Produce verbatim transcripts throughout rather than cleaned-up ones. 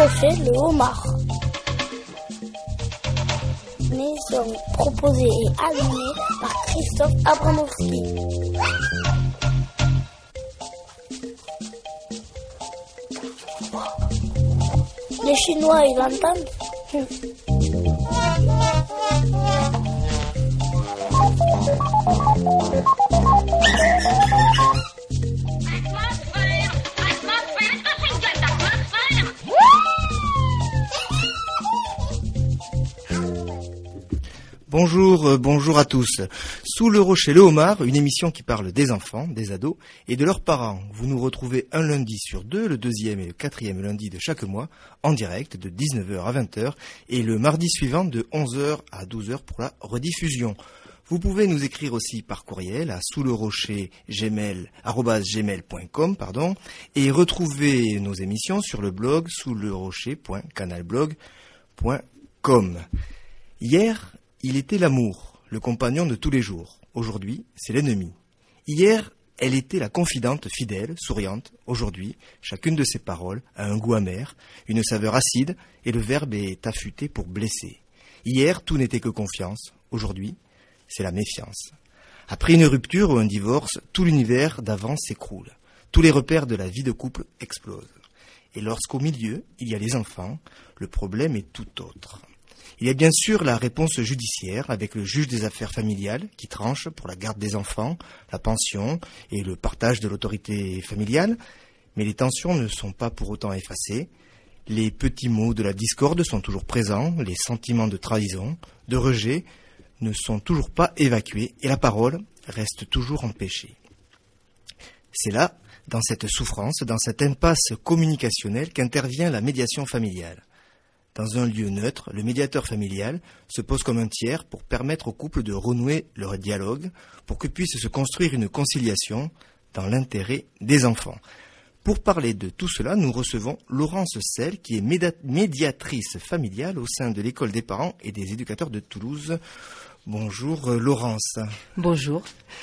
Rocher le homard. Maison proposée et animée par Christophe Abramowski. Les Chinois, ils entendent. Bonjour, euh, bonjour à tous. Sous le rocher le homard, une émission qui parle des enfants, des ados et de leurs parents. Vous nous retrouvez un lundi sur deux, le deuxième et le quatrième lundi de chaque mois, en direct de dix-neuf heures à vingt heures et le mardi suivant de onze heures à douze heures pour la rediffusion. Vous pouvez nous écrire aussi par courriel à sous le rocher gmail arobase gmail point com pardon, et retrouver nos émissions sur le blog sous le rocher point canalblog point com. Hier, il était l'amour, le compagnon de tous les jours. Aujourd'hui, c'est l'ennemi. Hier, elle était la confidente fidèle, souriante. Aujourd'hui, chacune de ses paroles a un goût amer, une saveur acide, et le verbe est affûté pour blesser. Hier, tout n'était que confiance. Aujourd'hui, c'est la méfiance. Après une rupture ou un divorce, tout l'univers d'avant s'écroule. Tous les repères de la vie de couple explosent. Et lorsqu'au milieu, il y a les enfants, le problème est tout autre. Il y a bien sûr la réponse judiciaire avec le juge des affaires familiales qui tranche pour la garde des enfants, la pension et le partage de l'autorité familiale, mais les tensions ne sont pas pour autant effacées. Les petits mots de la discorde sont toujours présents, les sentiments de trahison, de rejet ne sont toujours pas évacués et la parole reste toujours empêchée. C'est là, dans cette souffrance, dans cette impasse communicationnelle qu'intervient la médiation familiale. Dans un lieu neutre, le médiateur familial se pose comme un tiers pour permettre au couple de renouer leur dialogue, pour que puisse se construire une conciliation dans l'intérêt des enfants. Pour parler de tout cela, nous recevons Laurence Selle, qui est médiatrice familiale au sein de l'École des parents et des éducateurs de Toulouse. Bonjour Laurence. Bonjour.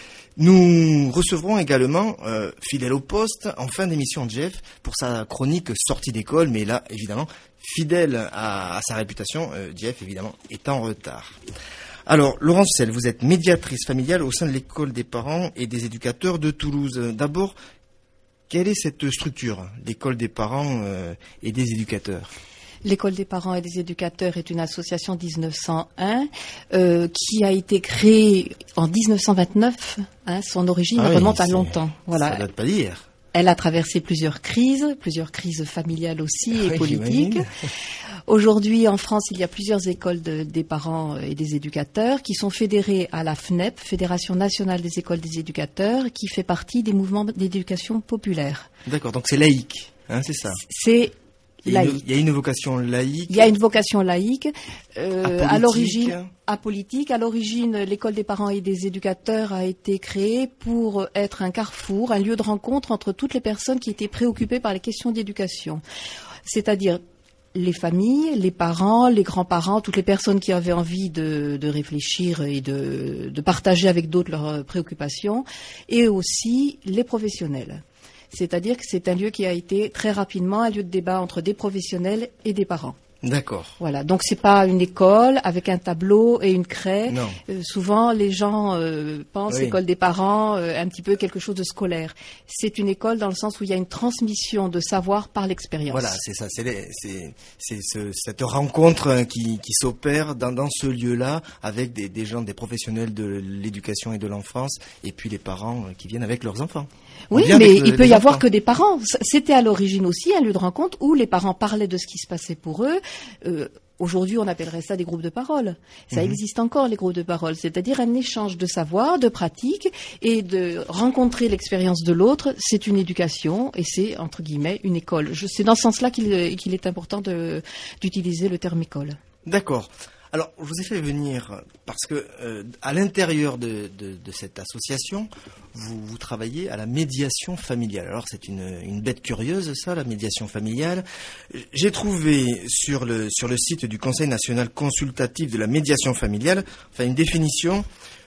Nous recevrons également, euh, fidèle au poste, en fin d'émission Jeff, pour sa chronique sortie d'école, mais là, évidemment, fidèle à, à sa réputation, euh, Jeff, évidemment, est en retard. Alors, Laurence Selle, vous êtes médiatrice familiale au sein de l'École des parents et des éducateurs de Toulouse. D'abord, quelle est cette structure, l'École des parents euh, et des éducateurs ? L'École des parents et des éducateurs est une association dix-neuf cent un euh, qui a été créée en dix-neuf cent vingt-neuf. Hein, son origine ah remonte oui, à longtemps. Voilà. Ça date pas d'hier. Elle a traversé plusieurs crises, plusieurs crises familiales aussi et oui, politiques. Aujourd'hui, en France, il y a plusieurs écoles de, des parents et des éducateurs qui sont fédérées à la F N E P, Fédération nationale des écoles des éducateurs, qui fait partie des mouvements d'éducation populaire. D'accord, donc c'est laïque, hein, c'est ça. C'est Il y, a une, il y a une vocation laïque. Il y a une vocation laïque. Euh, à l'origine, apolitique. À l'origine, l'école des parents et des éducateurs a été créée pour être un carrefour, un lieu de rencontre entre toutes les personnes qui étaient préoccupées par les questions d'éducation. C'est-à-dire les familles, les parents, les grands-parents, toutes les personnes qui avaient envie de, de réfléchir et de, de partager avec d'autres leurs préoccupations, et aussi les professionnels. C'est-à-dire que c'est un lieu qui a été très rapidement un lieu de débat entre des professionnels et des parents. D'accord. Voilà, donc c'est pas une école avec un tableau et une craie. Non. Euh, souvent, les gens euh, pensent oui. école des parents, euh, un petit peu quelque chose de scolaire. C'est une école dans le sens où il y a une transmission de savoir par l'expérience. Voilà, c'est ça, c'est, les, c'est, c'est ce, cette rencontre qui, qui s'opère dans, dans ce lieu-là avec des, des gens, des professionnels de l'éducation et de l'enfance, et puis les parents qui viennent avec leurs enfants. Oui, mais il peut y avoir que des parents. C'était à l'origine aussi un lieu de rencontre où les parents parlaient de ce qui se passait pour eux. Euh, aujourd'hui, on appellerait ça des groupes de parole. Ça mmh. existe encore, les groupes de parole. C'est-à-dire un échange de savoir, de pratique, et de rencontrer l'expérience de l'autre. C'est une éducation et c'est, entre guillemets, une école. Je, c'est dans ce sens-là qu'il, qu'il est important de, d'utiliser le terme école. D'accord. Alors, je vous ai fait venir parce que euh, à l'intérieur de, de, de cette association, vous, vous travaillez à la médiation familiale. Alors, c'est une, une bête curieuse, ça, la médiation familiale. J'ai trouvé sur le, sur le site du Conseil national consultatif de la médiation familiale, enfin, une définition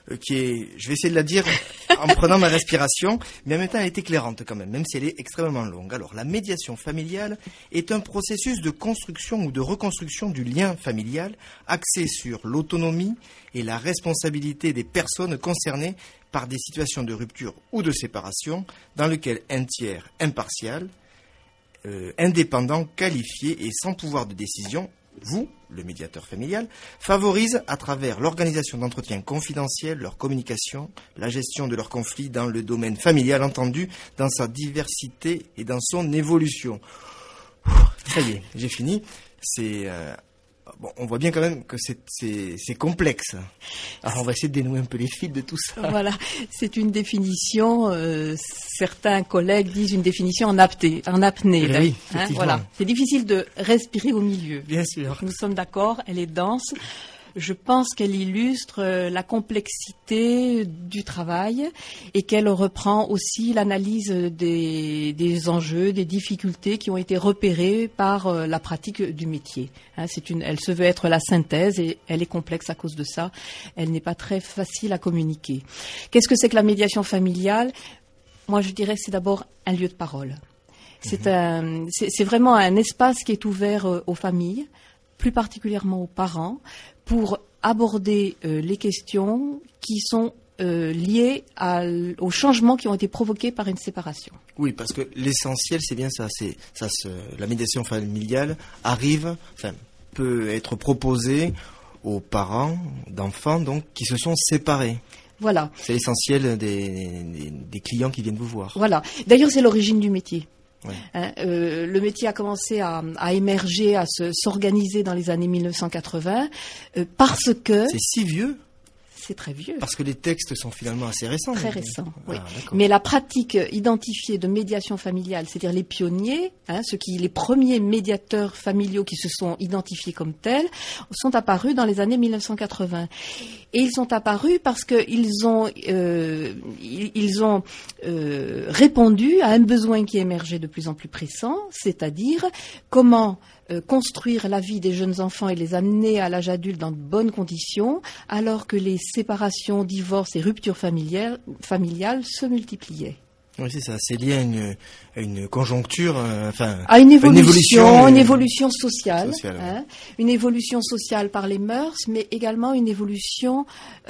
euh, qui est, je vais essayer de la dire en prenant ma respiration, mais en même temps elle est éclairante quand même, même si elle est extrêmement longue. Alors, la médiation familiale est un processus de construction ou de reconstruction du lien familial axé sur l'autonomie et la responsabilité des personnes concernées par des situations de rupture ou de séparation dans lesquelles un tiers impartial, euh, indépendant, qualifié et sans pouvoir de décision, vous, le médiateur familial, favorise à travers l'organisation d'entretiens confidentiels, leur communication, la gestion de leurs conflits dans le domaine familial entendu, dans sa diversité et dans son évolution. Ça y est, j'ai fini. C'est... Euh, Bon, on voit bien quand même que c'est, c'est, c'est complexe. Alors, on va essayer de dénouer un peu les fils de tout ça. Voilà, c'est une définition, euh, certains collègues disent une définition en apnée. En apnée oui, hein, effectivement. Voilà. C'est difficile de respirer au milieu. Bien sûr. Nous sommes d'accord, elle est dense. Je pense qu'elle illustre la complexité du travail et qu'elle reprend aussi l'analyse des, des enjeux, des difficultés qui ont été repérées par la pratique du métier. Hein, c'est une, elle se veut être la synthèse et elle est complexe à cause de ça. Elle n'est pas très facile à communiquer. Qu'est-ce que c'est que la médiation familiale ? Moi, je dirais que c'est d'abord un lieu de parole. C'est, mmh. un, c'est, c'est vraiment un espace qui est ouvert aux familles, plus particulièrement aux parents, pour aborder euh, les questions qui sont euh, liées à, aux changements qui ont été provoqués par une séparation. Oui, parce que l'essentiel, c'est bien ça. C'est ça, se, la médiation familiale arrive, enfin, peut être proposée aux parents d'enfants donc qui se sont séparés. Voilà. C'est l'essentiel des, des, des clients qui viennent vous voir. Voilà. D'ailleurs, c'est l'origine du métier. Ouais. Hein, euh, le métier a commencé à, à émerger, à se, s'organiser dans les années mille neuf cent quatre-vingts euh, parce que... C'est si vieux ? C'est très vieux. Parce que les textes sont finalement assez récents. Très récents, oui. Ah, mais la pratique identifiée de médiation familiale, c'est-à-dire les pionniers, hein, ceux qui, les premiers médiateurs familiaux qui se sont identifiés comme tels, sont apparus dans les années mille neuf cent quatre-vingts. Et ils sont apparus parce qu'ils ont, euh, ils, ils ont euh, répondu à un besoin qui émergeait de plus en plus pressant, c'est-à-dire comment euh, construire la vie des jeunes enfants et les amener à l'âge adulte dans de bonnes conditions, alors que les séparations, divorces et ruptures familiales, familiales se multipliaient. Oui, c'est ça. C'est lié à une, à une conjoncture, euh, enfin, à une évolution, une évolution, une évolution sociale, sociale hein, une évolution sociale par les mœurs, mais également une évolution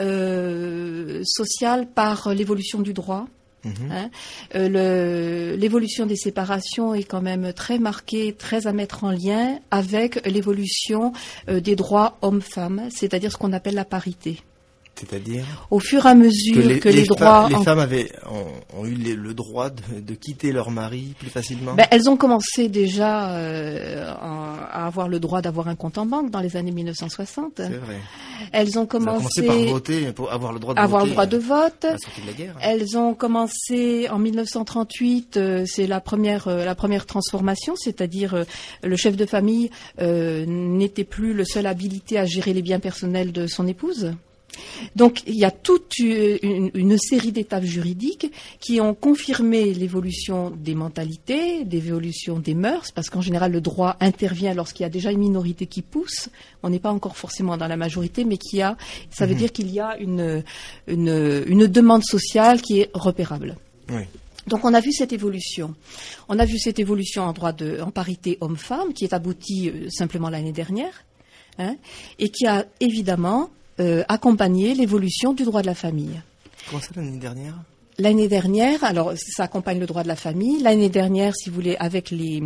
euh, sociale par l'évolution du droit. Mmh. Hein. Euh, le, l'évolution des séparations est quand même très marquée, très à mettre en lien avec l'évolution euh, des droits hommes-femmes, c'est-à-dire ce qu'on appelle la parité. C'est-à-dire au fur et à mesure que les, que les, les droits... Fa- les en... femmes avaient, ont, ont eu les, le droit de, de quitter leur mari plus facilement. Ben, elles ont commencé déjà euh, à avoir le droit d'avoir un compte en banque dans les années mille neuf cent soixante. C'est vrai. Elles ont commencé, Elles ont commencé par voter, pour avoir le droit de avoir voter. le droit de vote. À la sortie de la guerre. Elles ont commencé en mille neuf cent trente-huit, euh, c'est la première, euh, la première transformation, c'est-à-dire euh, le chef de famille euh, n'était plus le seul habilité à gérer les biens personnels de son épouse. Donc, il y a toute une, une série d'étapes juridiques qui ont confirmé l'évolution des mentalités, l'évolution des mœurs, parce qu'en général, le droit intervient lorsqu'il y a déjà une minorité qui pousse. On n'est pas encore forcément dans la majorité, mais qui a, ça veut mmh. dire qu'il y a une, une, une demande sociale qui est repérable. Oui. Donc, on a vu cette évolution. On a vu cette évolution en droit de, en parité homme-femme, qui est aboutie euh, simplement l'année dernière, hein, et qui a évidemment Euh, accompagner l'évolution du droit de la famille. Comment ça, l'année dernière ? L'année dernière, alors ça accompagne le droit de la famille. L'année dernière, si vous voulez, avec les,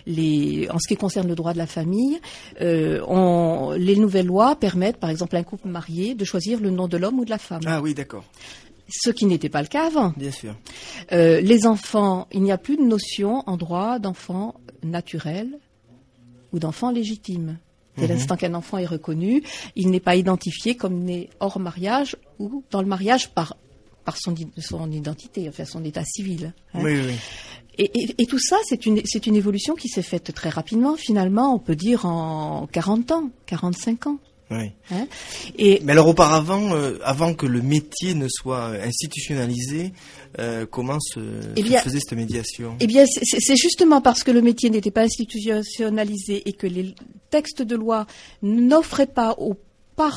les, en ce qui concerne le droit de la famille, euh, on, les nouvelles lois permettent, par exemple, à un couple marié de choisir le nom de l'homme ou de la femme. Ah oui, d'accord. Ce qui n'était pas le cas avant. Bien sûr. Euh, les enfants, il n'y a plus de notion en droit d'enfant naturel ou d'enfant légitime. Dès mmh. l'instant qu'un enfant est reconnu, il n'est pas identifié comme né hors mariage ou dans le mariage par, par son, son identité, enfin son état civil. Hein. Oui, oui. Et, et, et tout ça, c'est une, c'est une évolution qui s'est faite très rapidement, finalement, on peut dire en quarante ans, quarante-cinq ans. Oui. Hein. Et mais alors auparavant, euh, avant que le métier ne soit institutionnalisé, euh, comment se, eh bien, se faisait cette médiation ? Eh bien, c'est, c'est justement parce que le métier n'était pas institutionnalisé et que les textes de loi n'offraient pas aux parents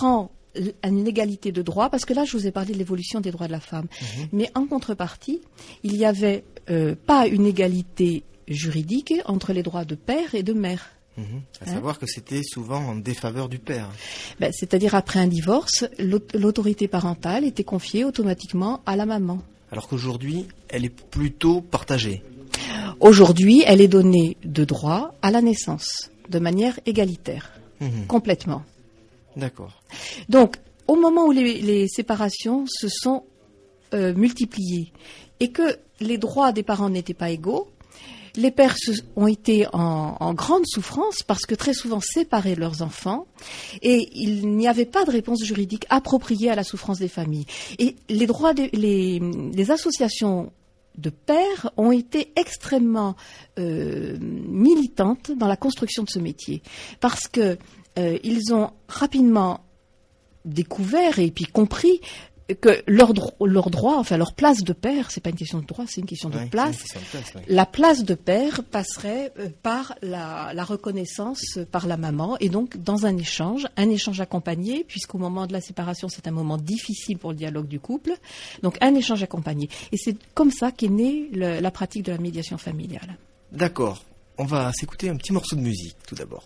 une égalité de droits, parce que là, je vous ai parlé de l'évolution des droits de la femme. Mmh. Mais en contrepartie, il n'y avait euh, pas une égalité juridique entre les droits de père et de mère. Mmh. À hein? savoir que c'était souvent en défaveur du père. Ben, c'est-à-dire, après un divorce, l'autorité parentale était confiée automatiquement à la maman. Alors qu'aujourd'hui, elle est plutôt partagée. Aujourd'hui, elle est donnée de droit à la naissance, de manière égalitaire, mmh. complètement. D'accord. Donc, au moment où les, les séparations se sont euh, multipliées et que les droits des parents n'étaient pas égaux, les pères ont été en, en grande souffrance parce que très souvent séparaient leurs enfants et il n'y avait pas de réponse juridique appropriée à la souffrance des familles. Et les droits, de, les, les associations de pères ont été extrêmement euh, militantes dans la construction de ce métier parce que euh, ils ont rapidement découvert et puis compris que leur, dro- leur droit, enfin leur place de père, c'est pas une question de droit, c'est une question de oui, place. Question de place oui. La place de père passerait euh, par la, la reconnaissance euh, par la maman et donc dans un échange, un échange accompagné, puisqu'au moment de la séparation, c'est un moment difficile pour le dialogue du couple. Donc un échange accompagné. Et c'est comme ça qu'est née le, la pratique de la médiation familiale. D'accord. On va s'écouter un petit morceau de musique tout d'abord.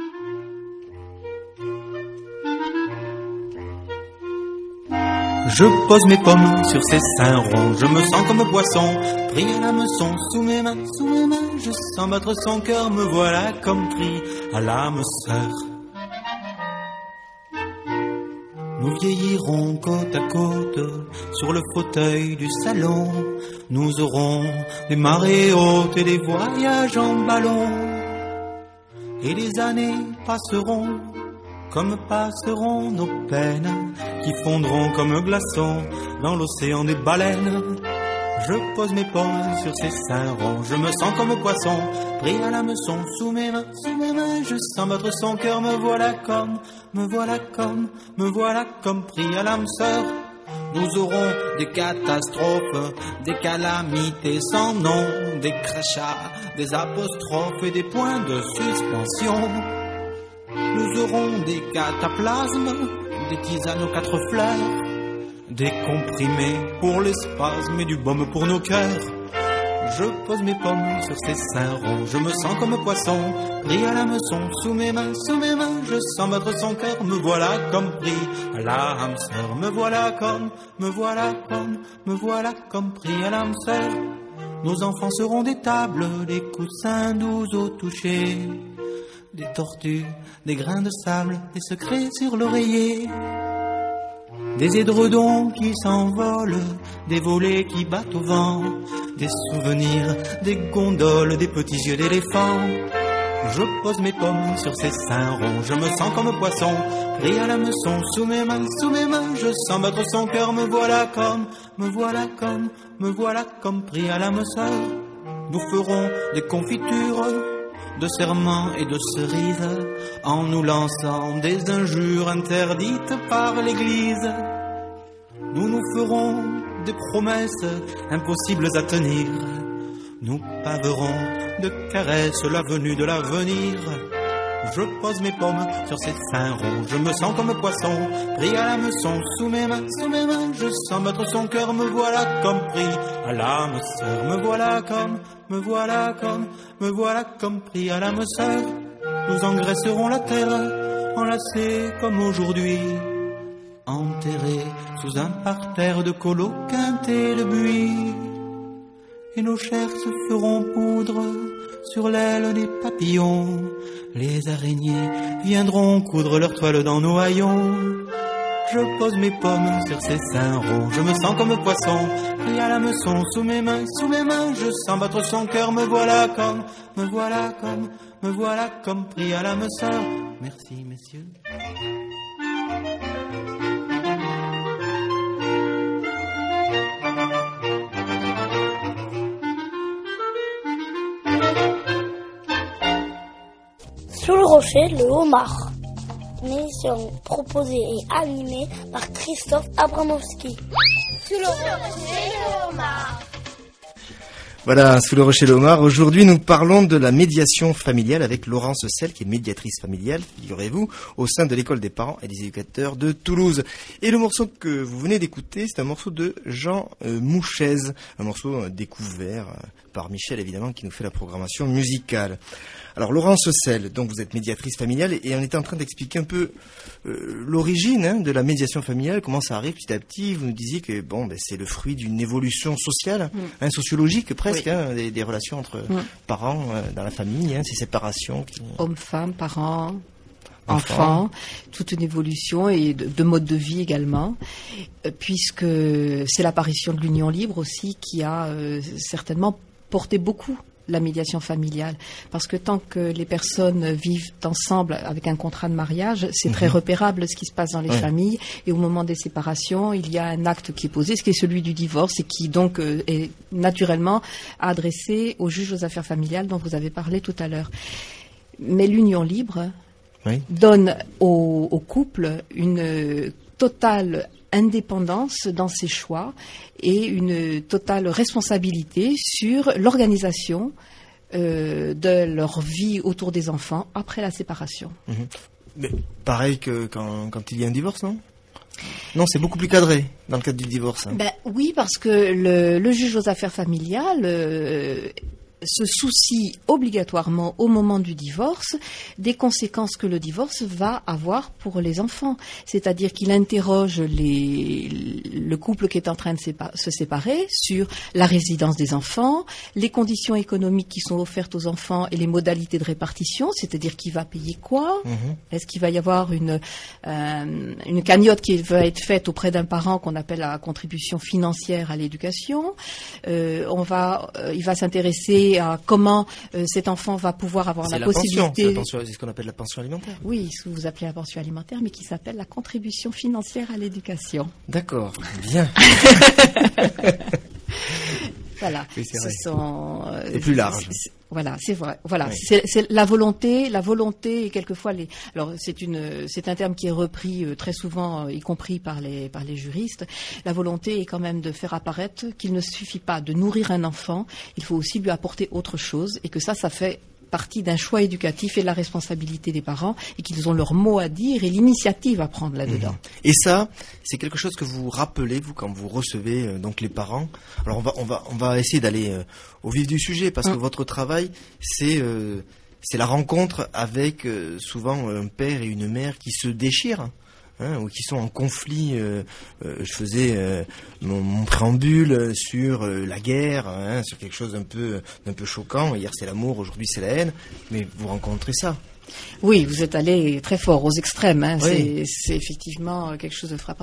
Je pose mes pommes sur ces seins ronds, je me sens comme un poisson, pris à l'hameçon, sous mes mains, sous mes mains, je sens battre son cœur, me voilà comme pris à l'âme sœur. Nous vieillirons côte à côte, sur le fauteuil du salon, nous aurons des marées hautes et des voyages en ballon, et les années passeront, comme passeront nos peines, qui fondront comme un glaçon dans l'océan des baleines. Je pose mes pommes sur ces seins ronds, je me sens comme un poisson, pris à l'hameçon, sous mes mains, sous mes mains, je sens battre son cœur, me voilà comme, me voilà comme, me voilà comme pris à l'âme sœur. Nous aurons des catastrophes, des calamités sans nom, des crachats, des apostrophes et des points de suspension. Nous aurons des cataplasmes, des tisanes aux quatre fleurs, des comprimés pour les spasmes et du baume pour nos cœurs. Je pose mes pommes sur ces seins ronds, je me sens comme un poisson, pris à l'hameçon, sous mes mains, sous mes mains, je sens battre son cœur, me voilà comme pris à l'âme sœur, me voilà comme, me voilà comme, me voilà comme pris à l'âme sœur. Nos enfants seront des tables, des coussins doux au toucher, des tortues, des grains de sable, des secrets sur l'oreiller, des édredons qui s'envolent, des volets qui battent au vent, des souvenirs, des gondoles, des petits yeux d'éléphant. Je pose mes pommes sur ces seins ronds, je me sens comme un poisson, pris à l'hameçon, sous mes mains, sous mes mains, je sens battre son cœur, me voilà comme, me voilà comme, me voilà comme pris à l'âme sœur. Nous ferons des confitures, de serments et de cerises, en nous lançant des injures interdites par l'Église. Nous nous ferons des promesses impossibles à tenir, nous paverons de caresses la venue de l'avenir. Je pose mes pommes sur ces seins ronds, je me sens comme un poisson, pris à l'hameçon, sous mes mains, sous mes mains, je sens battre son cœur, me voilà comme pris à l'âme sœur, me voilà comme, me voilà comme, me voilà comme pris à l'âme sœur. Nous engraisserons la terre, enlacés comme aujourd'hui, enterrés sous un parterre de colos quintés de buis. Et nos chairs se feront poudre sur l'aile des papillons, les araignées viendront coudre leur toile dans nos haillons. Je pose mes pommes sur ces seins ronds, je me sens comme un poisson, pris à l'hameçon, sous mes mains, sous mes mains, je sens battre son cœur, me voilà comme, me voilà comme, me voilà comme pris à l'âme sœur. Merci messieurs. Sous le rocher, le homard. Une émission proposée et animée par Christophe Abramowski. Sous le rocher, le homard. Voilà, sous le rocher le homard. Aujourd'hui, nous parlons de la médiation familiale avec Laurence Selle, qui est médiatrice familiale, figurez-vous, au sein de l'école des parents et des éducateurs de Toulouse. Et le morceau que vous venez d'écouter, c'est un morceau de Jean euh, Mouchez, un morceau euh, découvert euh, par Michel, évidemment, qui nous fait la programmation musicale. Alors, Laurence Selle, donc vous êtes médiatrice familiale, et on était en train d'expliquer un peu euh, l'origine hein, de la médiation familiale, comment ça arrive petit à petit. Vous nous disiez que bon, ben, c'est le fruit d'une évolution sociale, mm. hein, sociologique presque, oui. hein, des, des relations entre mm. parents euh, dans la famille, hein, ces séparations. Qui... Hommes-femmes, parents, enfants, enfants, toute une évolution et de, de mode de vie également, euh, puisque c'est l'apparition de l'union libre aussi qui a euh, certainement porté beaucoup la médiation familiale, parce que tant que les personnes vivent ensemble avec un contrat de mariage, c'est mmh. très repérable ce qui se passe dans les ouais. familles, et au moment des séparations, il y a un acte qui est posé, ce qui est celui du divorce, et qui donc euh, est naturellement adressé au juge aux affaires familiales dont vous avez parlé tout à l'heure. Mais l'union libre oui. donne au, au couple une totale indépendance dans ses choix et une totale responsabilité sur l'organisation euh, de leur vie autour des enfants après la séparation. Mmh. Mais pareil que quand, quand il y a un divorce, non ? Non, c'est beaucoup plus cadré dans le cadre du divorce. Hein. Ben, oui, parce que le, le juge aux affaires familiales euh, se soucie obligatoirement au moment du divorce des conséquences que le divorce va avoir pour les enfants. C'est-à-dire qu'il interroge les, le couple qui est en train de sépa- se séparer sur la résidence des enfants, les conditions économiques qui sont offertes aux enfants et les modalités de répartition, c'est-à-dire qui va payer quoi ? Mmh. Est-ce qu'il va y avoir une, euh, une cagnotte qui va être faite auprès d'un parent qu'on appelle la contribution financière à l'éducation ? euh, on va, euh, Il va s'intéresser à comment euh, cet enfant va pouvoir avoir c'est la, la possibilité... Pension, c'est, la pension, c'est ce qu'on appelle la pension alimentaire. Oui, ce que vous appelez la pension alimentaire, mais qui s'appelle la contribution financière à l'éducation. D'accord, bien. Voilà. Oui, c'est vrai. Ce sont, euh, c'est plus large. C'est, c'est, voilà, c'est vrai. Voilà, oui. c'est, c'est la volonté, la volonté et quelquefois les. Alors c'est une, c'est un terme qui est repris euh, très souvent, euh, y compris par les par les juristes. La volonté est quand même de faire apparaître qu'il ne suffit pas de nourrir un enfant, il faut aussi lui apporter autre chose, et que ça, ça fait partie d'un choix éducatif et de la responsabilité des parents, et qu'ils ont leur mot à dire et l'initiative à prendre là-dedans. Mmh. Et ça, c'est quelque chose que vous rappelez, vous, quand vous recevez euh, donc les parents. Alors on va on va on va essayer d'aller euh, au vif du sujet, parce mmh. que votre travail, c'est euh, c'est la rencontre avec euh, souvent un père et une mère qui se déchirent. Hein, ou qui sont en conflit. Euh, euh, je faisais euh, mon, mon préambule sur euh, la guerre, hein, sur quelque chose d'un peu, d'un peu choquant. Hier c'est l'amour, aujourd'hui c'est la haine. Mais vous rencontrez ça. Oui, vous êtes allé très fort aux extrêmes. Hein. Oui. C'est, c'est effectivement quelque chose de frappant.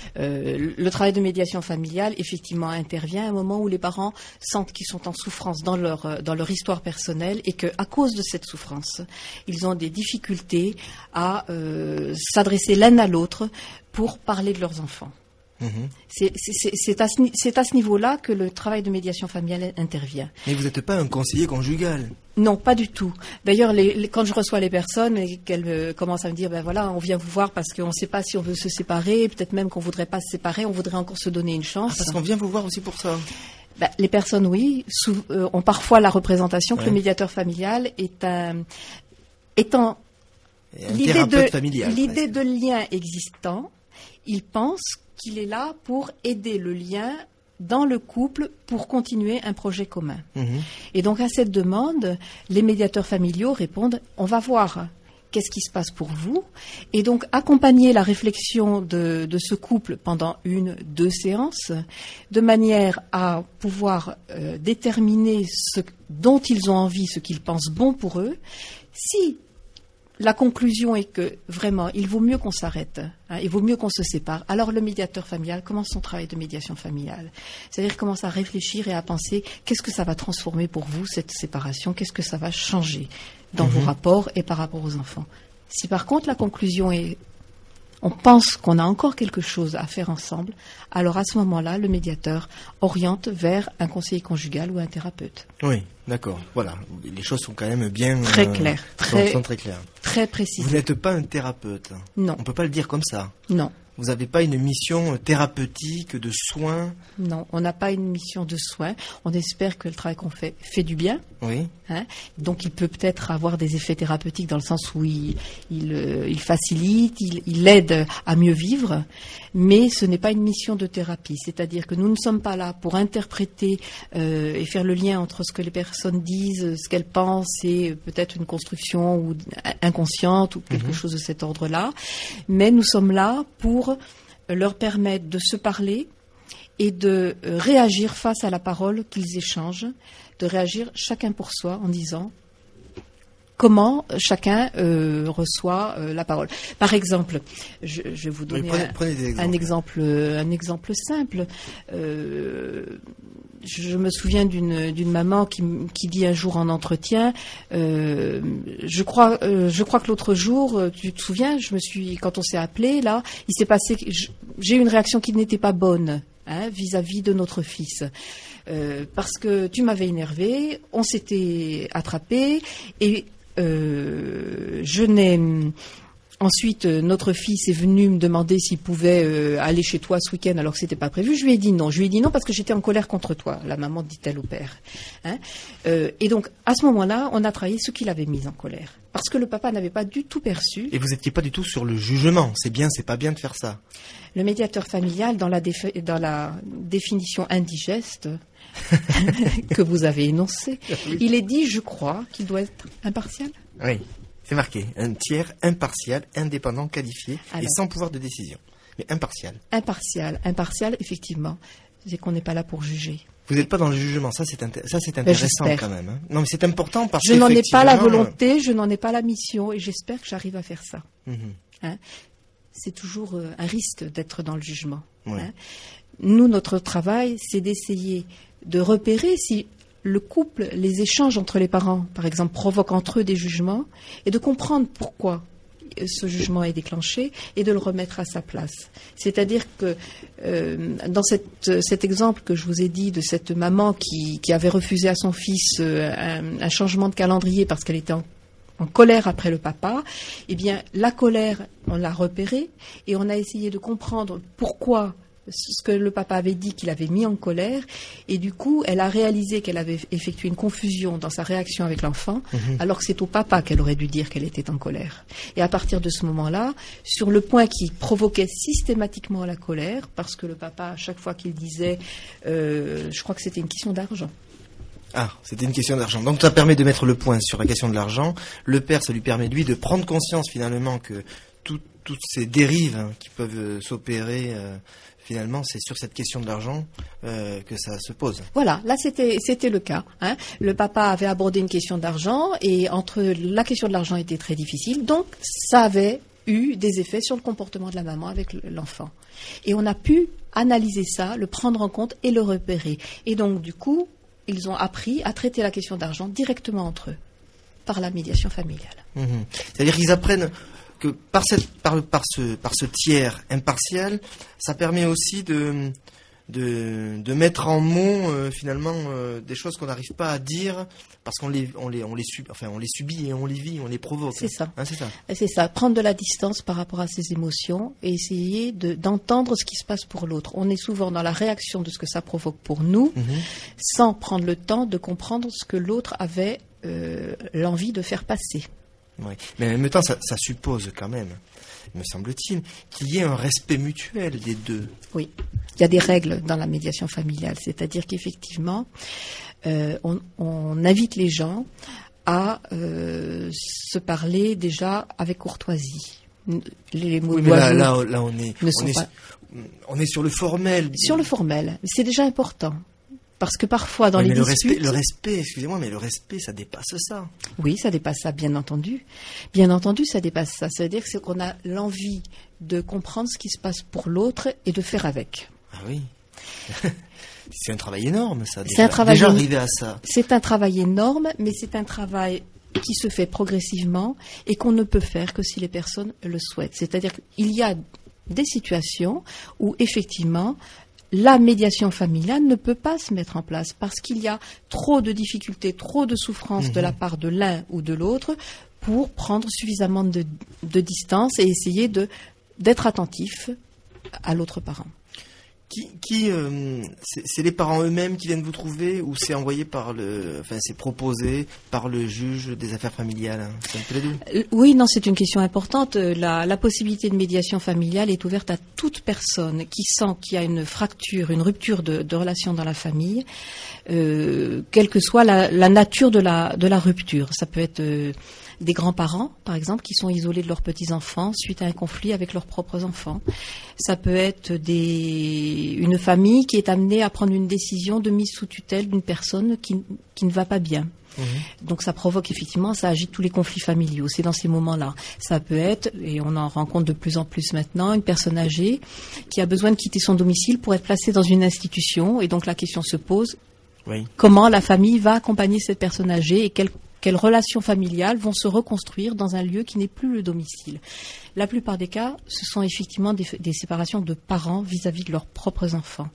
Euh, le travail de médiation familiale, effectivement, intervient à un moment où les parents sentent qu'ils sont en souffrance dans leur dans leur histoire personnelle, et que, à cause de cette souffrance, ils ont des difficultés à euh, s'adresser l'un à l'autre pour parler de leurs enfants. Mmh. C'est, c'est, c'est, à ce, c'est à ce niveau-là que le travail de médiation familiale intervient. Mais vous n'êtes pas un conseiller conjugal. Non, pas du tout. D'ailleurs, les, les, quand je reçois les personnes et qu'elles euh, commencent à me dire, ben voilà, on vient vous voir parce qu'on ne sait pas si on veut se séparer, peut-être même qu'on ne voudrait pas se séparer, on voudrait encore se donner une chance. Ah, parce qu'on vient vous voir aussi pour ça. Ben, les personnes, oui, sou, euh, ont parfois la représentation que ouais. le médiateur familial est un, étant un l'idée thérapeute de familial, l'idée de lien existant, il pense qu'il est là pour aider le lien dans le couple pour continuer un projet commun. Mmh. Et donc à cette demande, les médiateurs familiaux répondent « on va voir qu'est-ce qui se passe pour vous ?» et donc accompagner la réflexion de, de ce couple pendant une, deux séances, de manière à pouvoir euh, déterminer ce dont ils ont envie, ce qu'ils pensent bon pour eux. Si la conclusion est que, vraiment, il vaut mieux qu'on s'arrête, hein, il vaut mieux qu'on se sépare. Alors le médiateur familial commence son travail de médiation familiale. C'est-à-dire commence à réfléchir et à penser qu'est-ce que ça va transformer pour vous, cette séparation, qu'est-ce que ça va changer dans mmh. vos rapports et par rapport aux enfants. Si par contre la conclusion est on pense qu'on a encore quelque chose à faire ensemble, alors à ce moment-là, le médiateur oriente vers un conseiller conjugal ou un thérapeute. Oui, d'accord. Voilà, les choses sont quand même bien... Très claires. Euh, très, sont très claires. Très précises. Vous n'êtes pas un thérapeute. Non. On ne peut pas le dire comme ça. Non. Vous n'avez pas une mission thérapeutique, de soins? Non, on n'a pas une mission de soins. On espère que le travail qu'on fait fait du bien. Oui. Hein, donc il peut peut-être avoir des effets thérapeutiques dans le sens où il, il, euh, il facilite, il, il aide à mieux vivre, mais ce n'est pas une mission de thérapie. C'est-à-dire que nous ne sommes pas là pour interpréter euh, et faire le lien entre ce que les personnes disent, ce qu'elles pensent et peut-être une construction ou inconsciente ou quelque mmh. chose de cet ordre-là. Mais nous sommes là pour leur permettre de se parler et de euh, réagir face à la parole qu'ils échangent, de réagir chacun pour soi en disant comment chacun euh, reçoit euh, la parole. Par exemple, je, je vais vous donner prenez, un, prenez un exemple, un exemple simple. Euh, je me souviens d'une, d'une maman qui, qui dit un jour en entretien, euh, je crois, euh, je crois que l'autre jour, tu te souviens, je me suis, quand on s'est appelé là, il s'est passé, j'ai eu une réaction qui n'était pas bonne. Hein, vis-à-vis de notre fils. Euh, parce que tu m'avais énervé, on s'était attrapé et euh, je n'ai... Ensuite, euh, notre fils est venu me demander s'il pouvait euh, aller chez toi ce week-end alors que c'était pas prévu. Je lui ai dit non. Je lui ai dit non parce que j'étais en colère contre toi. La maman dit-elle au père. Hein euh, et donc, à ce moment-là, on a travaillé ce qui l'avait mis en colère. Parce que le papa n'avait pas du tout perçu. Et vous n'étiez pas du tout sur le jugement. C'est bien, c'est pas bien de faire ça. Le médiateur familial, dans la, défi- dans la définition indigeste que vous avez énoncée, oui. Il est dit, je crois, qu'il doit être impartial. Oui. C'est marqué, un tiers impartial, indépendant, qualifié Alors, et sans pouvoir de décision. Mais impartial. Impartial, impartial, effectivement. C'est qu'on n'est pas là pour juger. Vous n'êtes pas dans le jugement, ça c'est, inté- ça, c'est intéressant ben, quand même. Hein. Non mais c'est important parce que... Je n'en ai pas la volonté, je n'en ai pas la mission et j'espère que j'arrive à faire ça. Mm-hmm. Hein, c'est toujours euh, un risque d'être dans le jugement. Oui. Hein. Nous, notre travail, c'est d'essayer de repérer si... le couple, les échanges entre les parents, par exemple, provoquent entre eux des jugements et de comprendre pourquoi ce jugement est déclenché et de le remettre à sa place. C'est-à-dire que euh, dans cette, cet exemple que je vous ai dit de cette maman qui, qui avait refusé à son fils euh, un, un changement de calendrier parce qu'elle était en, en colère après le papa, eh bien, la colère, on l'a repérée et on a essayé de comprendre pourquoi ce que le papa avait dit qu'il avait mis en colère et du coup elle a réalisé qu'elle avait effectué une confusion dans sa réaction avec l'enfant mmh. alors que c'est au papa qu'elle aurait dû dire qu'elle était en colère et à partir de ce moment-là sur le point qui provoquait systématiquement la colère parce que le papa à chaque fois qu'il disait euh, je crois que c'était une question d'argent. Ah, c'était une question d'argent. Donc ça permet de mettre le point sur la question de l'argent. Le père, ça lui permet lui de prendre conscience finalement que tout, toutes ces dérives hein, qui peuvent euh, s'opérer euh, finalement, c'est sur cette question de l'argent euh, que ça se pose. Voilà, là c'était c'était le cas. Hein. Le papa avait abordé une question d'argent et entre la question de l'argent était très difficile, donc ça avait eu des effets sur le comportement de la maman avec l'enfant. Et on a pu analyser ça, le prendre en compte et le repérer. Et donc du coup, ils ont appris à traiter la question d'argent directement entre eux, par la médiation familiale. Mmh. C'est-à-dire qu'ils apprennent que par, cette, par, par, ce, par ce tiers impartial, ça permet aussi de, de, de mettre en mots euh, finalement euh, des choses qu'on n'arrive pas à dire parce qu'on les, on les, on les subit, enfin on les subit et on les vit, on les provoque. C'est ça. Hein, c'est ça. C'est ça. Prendre de la distance par rapport à ses émotions et essayer de, d'entendre ce qui se passe pour l'autre. On est souvent dans la réaction de ce que ça provoque pour nous, mmh. sans prendre le temps de comprendre ce que l'autre avait euh, l'envie de faire passer. Oui. Mais en même temps, ça, ça suppose quand même, me semble-t-il, qu'il y ait un respect mutuel des deux. Oui, il y a des règles dans la médiation familiale, c'est-à-dire qu'effectivement, euh, on, on invite les gens à euh, se parler déjà avec courtoisie. Les mots oui, mais là, là, là, on est, on est, pas... on est sur le formel. Sur le formel, c'est déjà important. Parce que parfois, dans oui, les mais le disputes... Respect, le respect, excusez-moi, mais le respect, ça dépasse ça. Oui, ça dépasse ça, bien entendu. Bien entendu, ça dépasse ça. C'est-à-dire que qu'on a l'envie de comprendre ce qui se passe pour l'autre et de faire avec. Ah oui. C'est un travail énorme, ça. Déjà, c'est un travail déjà énorme. Arriver à ça. C'est un travail énorme, mais c'est un travail qui se fait progressivement et qu'on ne peut faire que si les personnes le souhaitent. C'est-à-dire qu'il y a des situations où, effectivement... la médiation familiale ne peut pas se mettre en place parce qu'il y a trop de difficultés, trop de souffrances mmh. de la part de l'un ou de l'autre pour prendre suffisamment de, de distance et essayer de, d'être attentif à l'autre parent. Qui, qui euh, c'est, c'est les parents eux-mêmes qui viennent vous trouver ou c'est envoyé par le, enfin c'est proposé par le juge des affaires familiales, hein, c'est un peu les deux. Euh, oui, non, c'est une question importante. La, la possibilité de médiation familiale est ouverte à toute personne qui sent qu'il y a une fracture, une rupture de, de relation dans la famille, euh, quelle que soit la, la nature de la, de la rupture. Ça peut être euh, des grands-parents, par exemple, qui sont isolés de leurs petits-enfants suite à un conflit avec leurs propres enfants. Ça peut être des, une famille qui est amenée à prendre une décision de mise sous tutelle d'une personne qui, qui ne va pas bien. Mmh. Donc ça provoque effectivement, ça agite tous les conflits familiaux. C'est dans ces moments-là. Ça peut être, et on en rencontre de plus en plus maintenant, une personne âgée qui a besoin de quitter son domicile pour être placée dans une institution. Et donc la question se pose, oui. Comment la famille va accompagner cette personne âgée et quelle Quelles relations familiales vont se reconstruire dans un lieu qui n'est plus le domicile. La plupart des cas, ce sont effectivement des, des séparations de parents vis-à-vis de leurs propres enfants.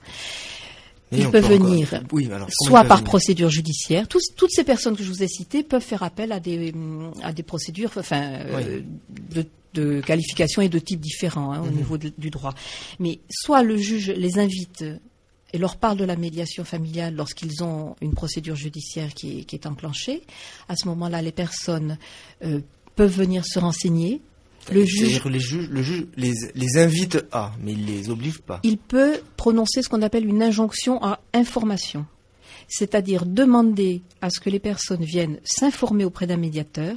Mais ils peuvent venir, encore... oui, alors, soit par venir procédure judiciaire. Tous, toutes ces personnes que je vous ai citées peuvent faire appel à des, à des procédures, enfin, oui. euh, de, de qualification et de types différents hein, mmh. au niveau de, du droit. Mais soit le juge les invite et leur parle de la médiation familiale lorsqu'ils ont une procédure judiciaire qui est, qui est enclenchée. À ce moment-là, les personnes euh, peuvent venir se renseigner. Le juge, les juges, le juge les, les invite à, mais il les oblige pas. Il peut prononcer ce qu'on appelle une injonction à information, c'est-à-dire demander à ce que les personnes viennent s'informer auprès d'un médiateur.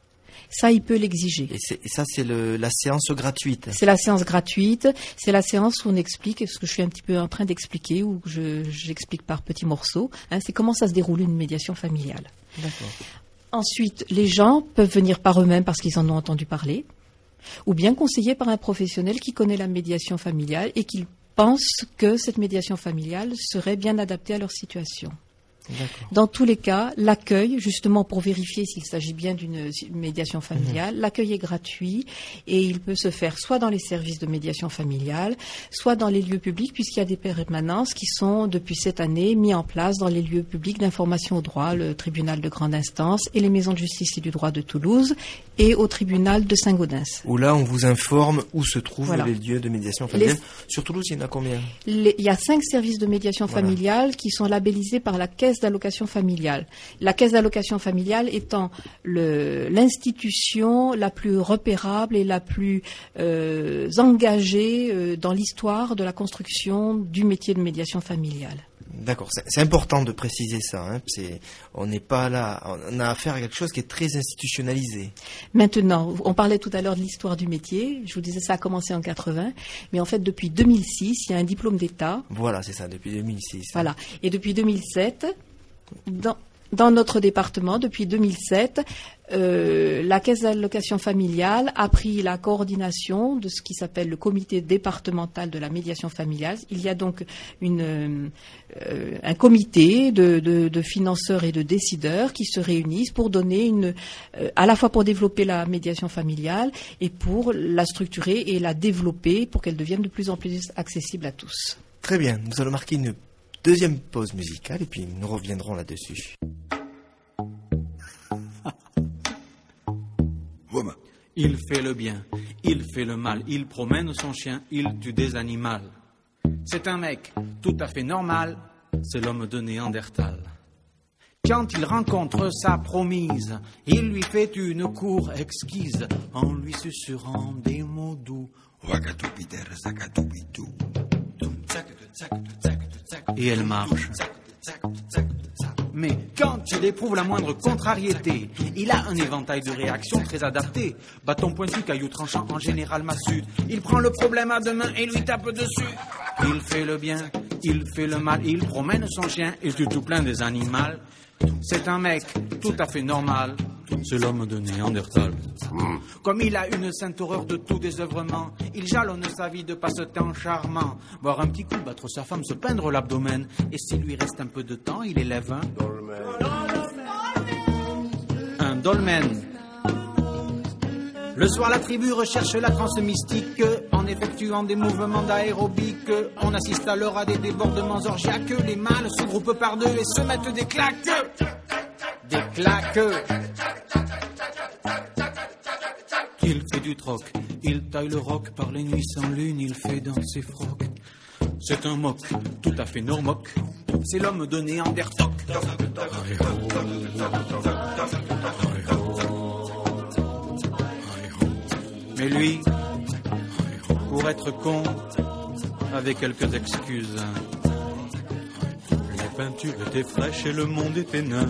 Ça, il peut l'exiger. Et, c'est, et ça, c'est le, la séance gratuite. C'est la séance gratuite. C'est la séance où on explique, ce que je suis un petit peu en train d'expliquer, ou que je, j'explique par petits morceaux. Hein, c'est comment ça se déroule une médiation familiale. D'accord. Ensuite, les gens peuvent venir par eux-mêmes parce qu'ils en ont entendu parler, ou bien conseillés par un professionnel qui connaît la médiation familiale et qui pense que cette médiation familiale serait bien adaptée à leur situation. D'accord. Dans tous les cas, l'accueil, justement pour vérifier s'il s'agit bien d'une médiation familiale, mmh. l'accueil est gratuit et il peut se faire soit dans les services de médiation familiale, soit dans les lieux publics, puisqu'il y a des permanences qui sont depuis cette année mis en place dans les lieux publics d'information au droit, le tribunal de grande instance et les maisons de justice et du droit de Toulouse et au tribunal de Saint-Gaudens. Où là, on vous informe où se trouvent voilà. les lieux de médiation familiale. Les... Sur Toulouse, il y en a combien ? les... Il y a cinq services de médiation voilà. familiale qui sont labellisés par la Caisse d'allocation familiale. La caisse d'allocation familiale étant le, l'institution la plus repérable et la plus euh, engagée euh, dans l'histoire de la construction du métier de médiation familiale. D'accord, c'est, c'est important de préciser ça. Hein. C'est, on n'est pas là, on a affaire à quelque chose qui est très institutionnalisé. Maintenant, on parlait tout à l'heure de l'histoire du métier. Je vous disais ça a commencé en quatre-vingts, mais en fait depuis deux mille six, il y a un diplôme d'État. Voilà, c'est ça, depuis deux mille six. Voilà, et depuis deux mille sept. Dans, dans notre département, depuis deux mille sept, euh, la Caisse d'allocation familiale a pris la coordination de ce qui s'appelle le comité départemental de la médiation familiale. Il y a donc une, euh, un comité de, de, de financeurs et de décideurs qui se réunissent pour donner une, euh, à la fois pour développer la médiation familiale et pour la structurer et la développer pour qu'elle devienne de plus en plus accessible à tous. Très bien, nous allons marquer une deuxième pause musicale et puis nous reviendrons là-dessus. Il fait le bien, il fait le mal, il promène son chien, il tue des animaux. C'est un mec tout à fait normal, c'est l'homme de Néandertal. Quand il rencontre sa promise, il lui fait une cour exquise en lui susurrant des mots doux. Et elle marche. Mais quand il éprouve la moindre contrariété, il a un éventail de réactions très adapté. Bâton pointu, caillou tranchant, en général massue. Il prend le problème à deux mains et lui tape dessus. Il fait le bien, il fait le mal, il promène son chien, il tue tout plein des animaux. C'est un mec tout à fait normal, c'est l'homme de Néandertal. Comme il a une sainte horreur de tout désœuvrement, il jalonne sa vie de passe-temps charmant. Boire un petit coup, battre sa femme, se peindre l'abdomen. Et s'il lui reste un peu de temps, il élève un dolmen. Un dolmen. Le soir, la tribu recherche la transe mystique. En effectuant des mouvements d'aérobic, on assiste alors à des débordements orgiaques. Les mâles se groupent par deux et se mettent des claques. Des claques. Il fait du troc. Il taille le roc par les nuits sans lune, il fait dans ses frocs. C'est un moc, tout à fait normoc. C'est l'homme de Néandertal. Mais lui, pour être con, avait quelques excuses. Les peintures étaient fraîches et le monde était neuf.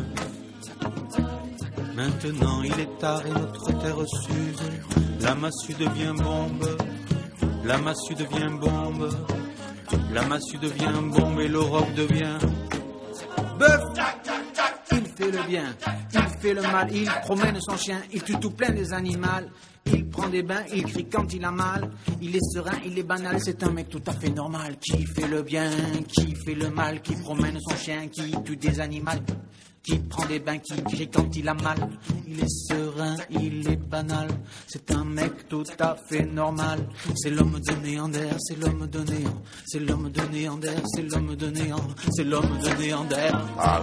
Maintenant il est tard et notre terre s'use. La massue devient bombe, la massue devient bombe, la massue devient bombe et le roc devient bœuf. Il fait le bien, il fait le mal, il promène son chien, il tue tout plein des animaux. Il prend des bains, il crie quand il a mal. Il est serein, il est banal, c'est un mec tout à fait normal. Qui fait le bien, qui fait le mal, qui promène son chien, qui tue des animaux, qui prend des bains, qui crie quand il a mal. Il est serein, il est banal, c'est un mec tout à fait normal. C'est l'homme de Néander, c'est l'homme de Néant, c'est l'homme de Néander, c'est l'homme de Néant, c'est l'homme de Néander. Ah.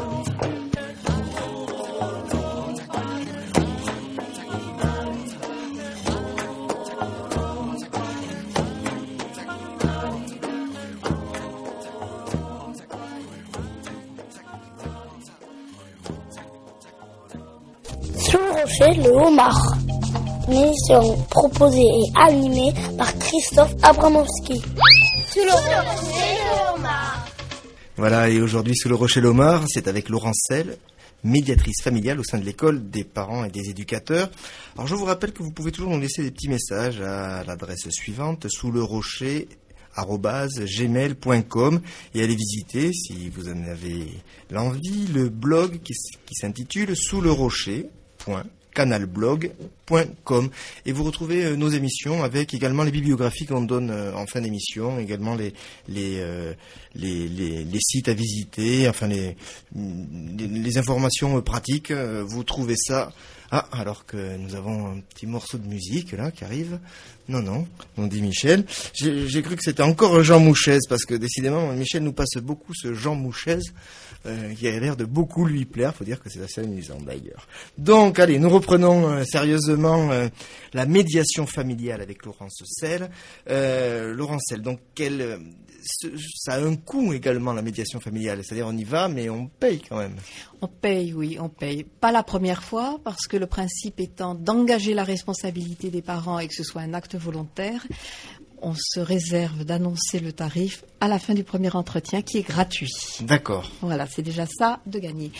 Sous le rocher, le homard. Une émission proposée et animée par Christophe Abramowski. Sous le rocher, le homard. Voilà, et aujourd'hui, sous le rocher, le homard, c'est avec Laurence Selle, médiatrice familiale au sein de l'école des parents et des éducateurs. Alors, je vous rappelle que vous pouvez toujours nous laisser des petits messages à l'adresse suivante, sous le rocher arobase gmail point com, et allez visiter, si vous en avez l'envie, le blog qui, qui s'intitule Sous le rocher point canalblog point com, et vous retrouvez euh, nos émissions avec également les bibliographies qu'on donne euh, en fin d'émission, également les les, euh, les les les sites à visiter, enfin les les, les informations euh, pratiques. Euh, vous trouvez ça. Ah, alors que nous avons un petit morceau de musique là qui arrive. Non, non, on dit Michel. J'ai, j'ai cru que c'était encore Jean Mouchez, parce que décidément Michel nous passe beaucoup ce Jean Mouchez euh, qui a l'air de beaucoup lui plaire. Faut dire que c'est assez amusant d'ailleurs. Donc, allez, nous reprenons euh, sérieusement euh, la médiation familiale avec Laurence Selle. Euh, Laurence Selle, donc quelle, euh, ce, ça a un coût également, la médiation familiale. C'est-à-dire on y va, mais on paye quand même. On paye, oui, on paye. Pas la première fois, parce que le principe étant d'engager la responsabilité des parents et que ce soit un acte volontaire, on se réserve d'annoncer le tarif à la fin du premier entretien, qui est gratuit. D'accord. Voilà, c'est déjà ça de gagner.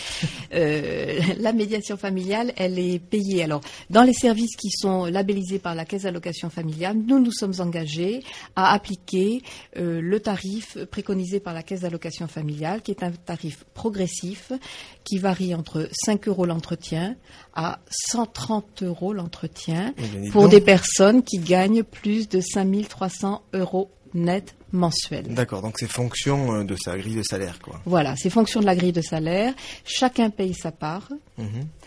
Euh, la médiation familiale, elle est payée. Alors, dans les services qui sont labellisés par la Caisse d'allocation familiale, nous nous sommes engagés à appliquer euh, le tarif préconisé par la Caisse d'allocation familiale, qui est un tarif progressif, qui varie entre cinq euros l'entretien à cent trente euros l'entretien, pour des personnes qui gagnent plus de cinq mille trois cents euros net mensuel. D'accord, donc c'est fonction de sa grille de salaire, quoi. Voilà, c'est fonction de la grille de salaire. Chacun paye sa part mmh.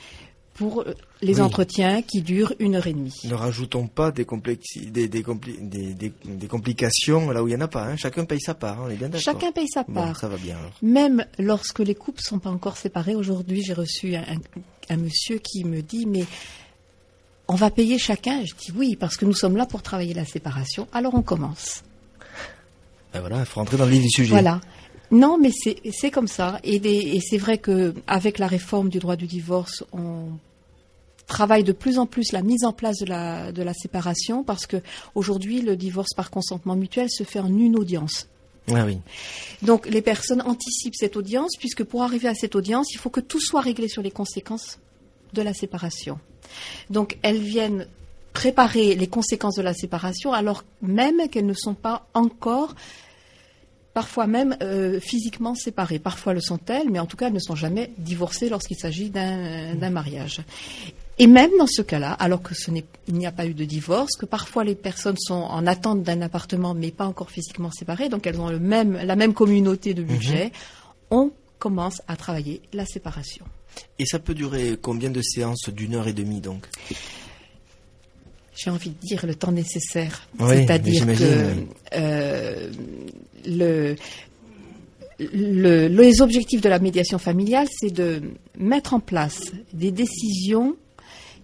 pour les oui. entretiens qui durent une heure et demie. Ne rajoutons pas des, complexi- des, des, compli- des, des, des complications là où il n'y en a pas. Hein. Chacun paye sa part, on est bien d'accord. Chacun paye sa part. Bon, ça va bien alors. Même lorsque les couples ne sont pas encore séparés. Aujourd'hui, j'ai reçu un, un, un monsieur qui me dit, mais on va payer chacun. Je dis oui, parce que nous sommes là pour travailler la séparation. Alors on commence. Ben voilà, il faut rentrer dans le vif du sujet. Voilà. Non, mais c'est, c'est comme ça. Et, des, et c'est vrai qu'avec la réforme du droit du divorce, on travaille de plus en plus la mise en place de la, de la séparation, parce que aujourd'hui, le divorce par consentement mutuel se fait en une audience. Ah oui. Donc les personnes anticipent cette audience, puisque pour arriver à cette audience, il faut que tout soit réglé sur les conséquences de la séparation. Donc elles viennent préparer les conséquences de la séparation, alors même qu'elles ne sont pas encore, parfois même euh, physiquement séparées. Parfois le sont-elles, mais en tout cas elles ne sont jamais divorcées lorsqu'il s'agit d'un, d'un mariage. Et même dans ce cas-là, alors que ce n'est, il n'y a pas eu de divorce, que parfois les personnes sont en attente d'un appartement, mais pas encore physiquement séparées, donc elles ont le même, la même communauté de budget, mmh. on commence à travailler la séparation. Et ça peut durer combien de séances d'une heure et demie donc ? J'ai envie de dire le temps nécessaire. Oui, c'est-à-dire que euh, le, le, les objectifs de la médiation familiale, c'est de mettre en place des décisions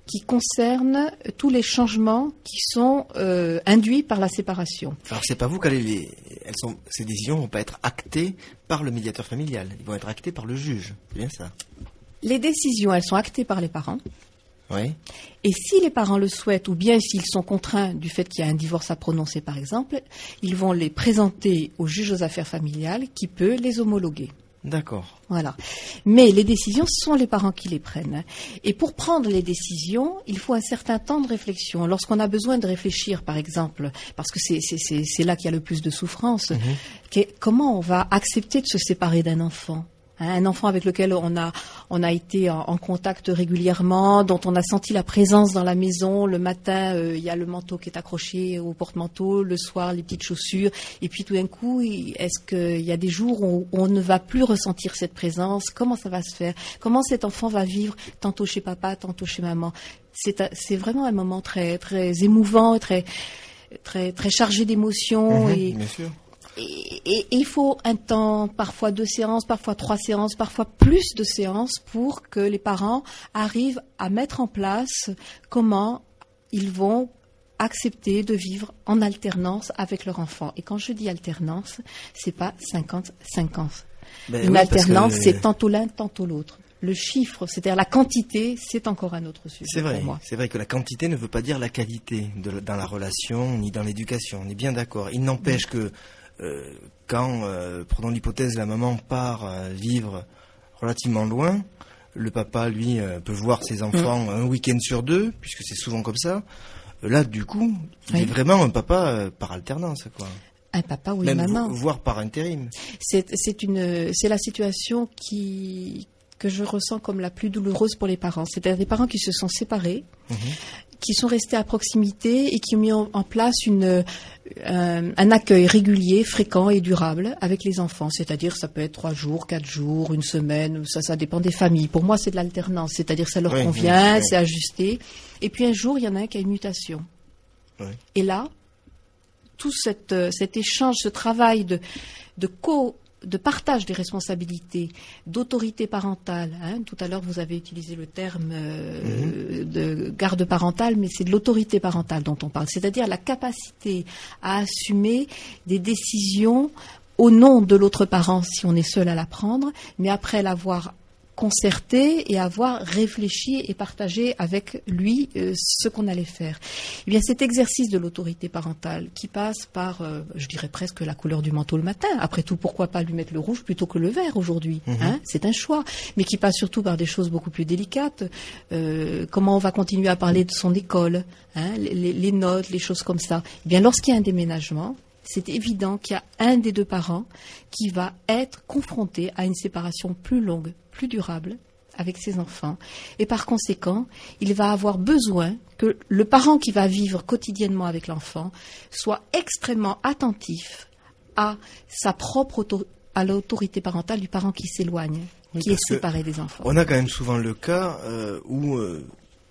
qui concerne tous les changements qui sont euh, induits par la séparation. Alors c'est pas vous qu'elles les, elles sont, ces décisions vont pas être actées par le médiateur familial, ils vont être actées par le juge, c'est bien ça? Les décisions, elles sont actées par les parents. Oui. Et si les parents le souhaitent, ou bien s'ils sont contraints du fait qu'il y a un divorce à prononcer, par exemple, ils vont les présenter au juge aux affaires familiales qui peut les homologuer. D'accord. Voilà. Mais les décisions, ce sont les parents qui les prennent. Et pour prendre les décisions, il faut un certain temps de réflexion. Lorsqu'on a besoin de réfléchir, par exemple, parce que c'est, c'est, c'est, c'est là qu'il y a le plus de souffrance, mm-hmm. comment on va accepter de se séparer d'un enfant ? Un enfant avec lequel on a on a été en, en contact régulièrement, dont on a senti la présence dans la maison. Le matin, euh, il y a le manteau qui est accroché au porte-manteau. Le soir, les petites chaussures. Et puis tout d'un coup, est-ce qu'il y a des jours où on ne va plus ressentir cette présence? Comment ça va se faire? Comment cet enfant va vivre tantôt chez papa, tantôt chez maman? C'est, c'est vraiment un moment très très émouvant, très très très chargé d'émotions. Mmh, et bien sûr. Et, et, et il faut un temps, parfois deux séances, parfois trois séances, parfois plus de séances pour que les parents arrivent à mettre en place comment ils vont accepter de vivre en alternance avec leur enfant. Et quand je dis alternance, c'est pas cinquante cinquante. Ben Une oui, alternance, que... c'est tantôt l'un, tantôt l'autre. Le chiffre, c'est-à-dire la quantité, c'est encore un autre sujet. C'est vrai, pour moi. C'est vrai que la quantité ne veut pas dire la qualité de, dans la relation ni dans l'éducation. On est bien d'accord. Il n'empêche oui. que Euh, quand, euh, prenons l'hypothèse, la maman part euh, vivre relativement loin, le papa, lui, euh, peut voir ses enfants mmh. un week-end sur deux, puisque c'est souvent comme ça. Euh, là, du coup, il oui. est vraiment un papa euh, par alternance, quoi. Un papa ou une Même maman. Vo- voire par intérim. C'est, c'est, une, c'est la situation qui, que je ressens comme la plus douloureuse pour les parents. C'est-à-dire des parents qui se sont séparés, mmh. qui sont restés à proximité et qui ont mis en, en place une, un, un accueil régulier, fréquent et durable avec les enfants. C'est-à-dire ça peut être trois jours, quatre jours, une semaine, ça, ça dépend des familles. Pour moi, c'est de l'alternance, c'est-à-dire ça leur oui, convient, oui, oui. c'est ajusté. Et puis un jour, il y en a un qui a une mutation. Oui. Et là, tout cette, cet échange, ce travail de, de co- de partage des responsabilités, d'autorité parentale. Hein. Tout à l'heure, vous avez utilisé le terme euh, mmh. de garde parentale, mais c'est de l'autorité parentale dont on parle. C'est-à-dire la capacité à assumer des décisions au nom de l'autre parent, si on est seul à la prendre, mais après l'avoir concerté et avoir réfléchi et partagé avec lui euh, ce qu'on allait faire. Eh bien, cet exercice de l'autorité parentale qui passe par, euh, je dirais presque la couleur du manteau le matin. Après tout, pourquoi pas lui mettre le rouge plutôt que le vert aujourd'hui, mmh. hein, c'est un choix. Mais qui passe surtout par des choses beaucoup plus délicates. Euh, comment on va continuer à parler de son école, hein, les, les notes, les choses comme ça. Eh bien, lorsqu'il y a un déménagement, c'est évident qu'il y a un des deux parents qui va être confronté à une séparation plus longue, plus durable avec ses enfants. Et par conséquent, il va avoir besoin que le parent qui va vivre quotidiennement avec l'enfant soit extrêmement attentif à sa propre auto- à l'autorité parentale du parent qui s'éloigne, oui, qui est séparé des enfants. On a quand même souvent le cas euh, où euh,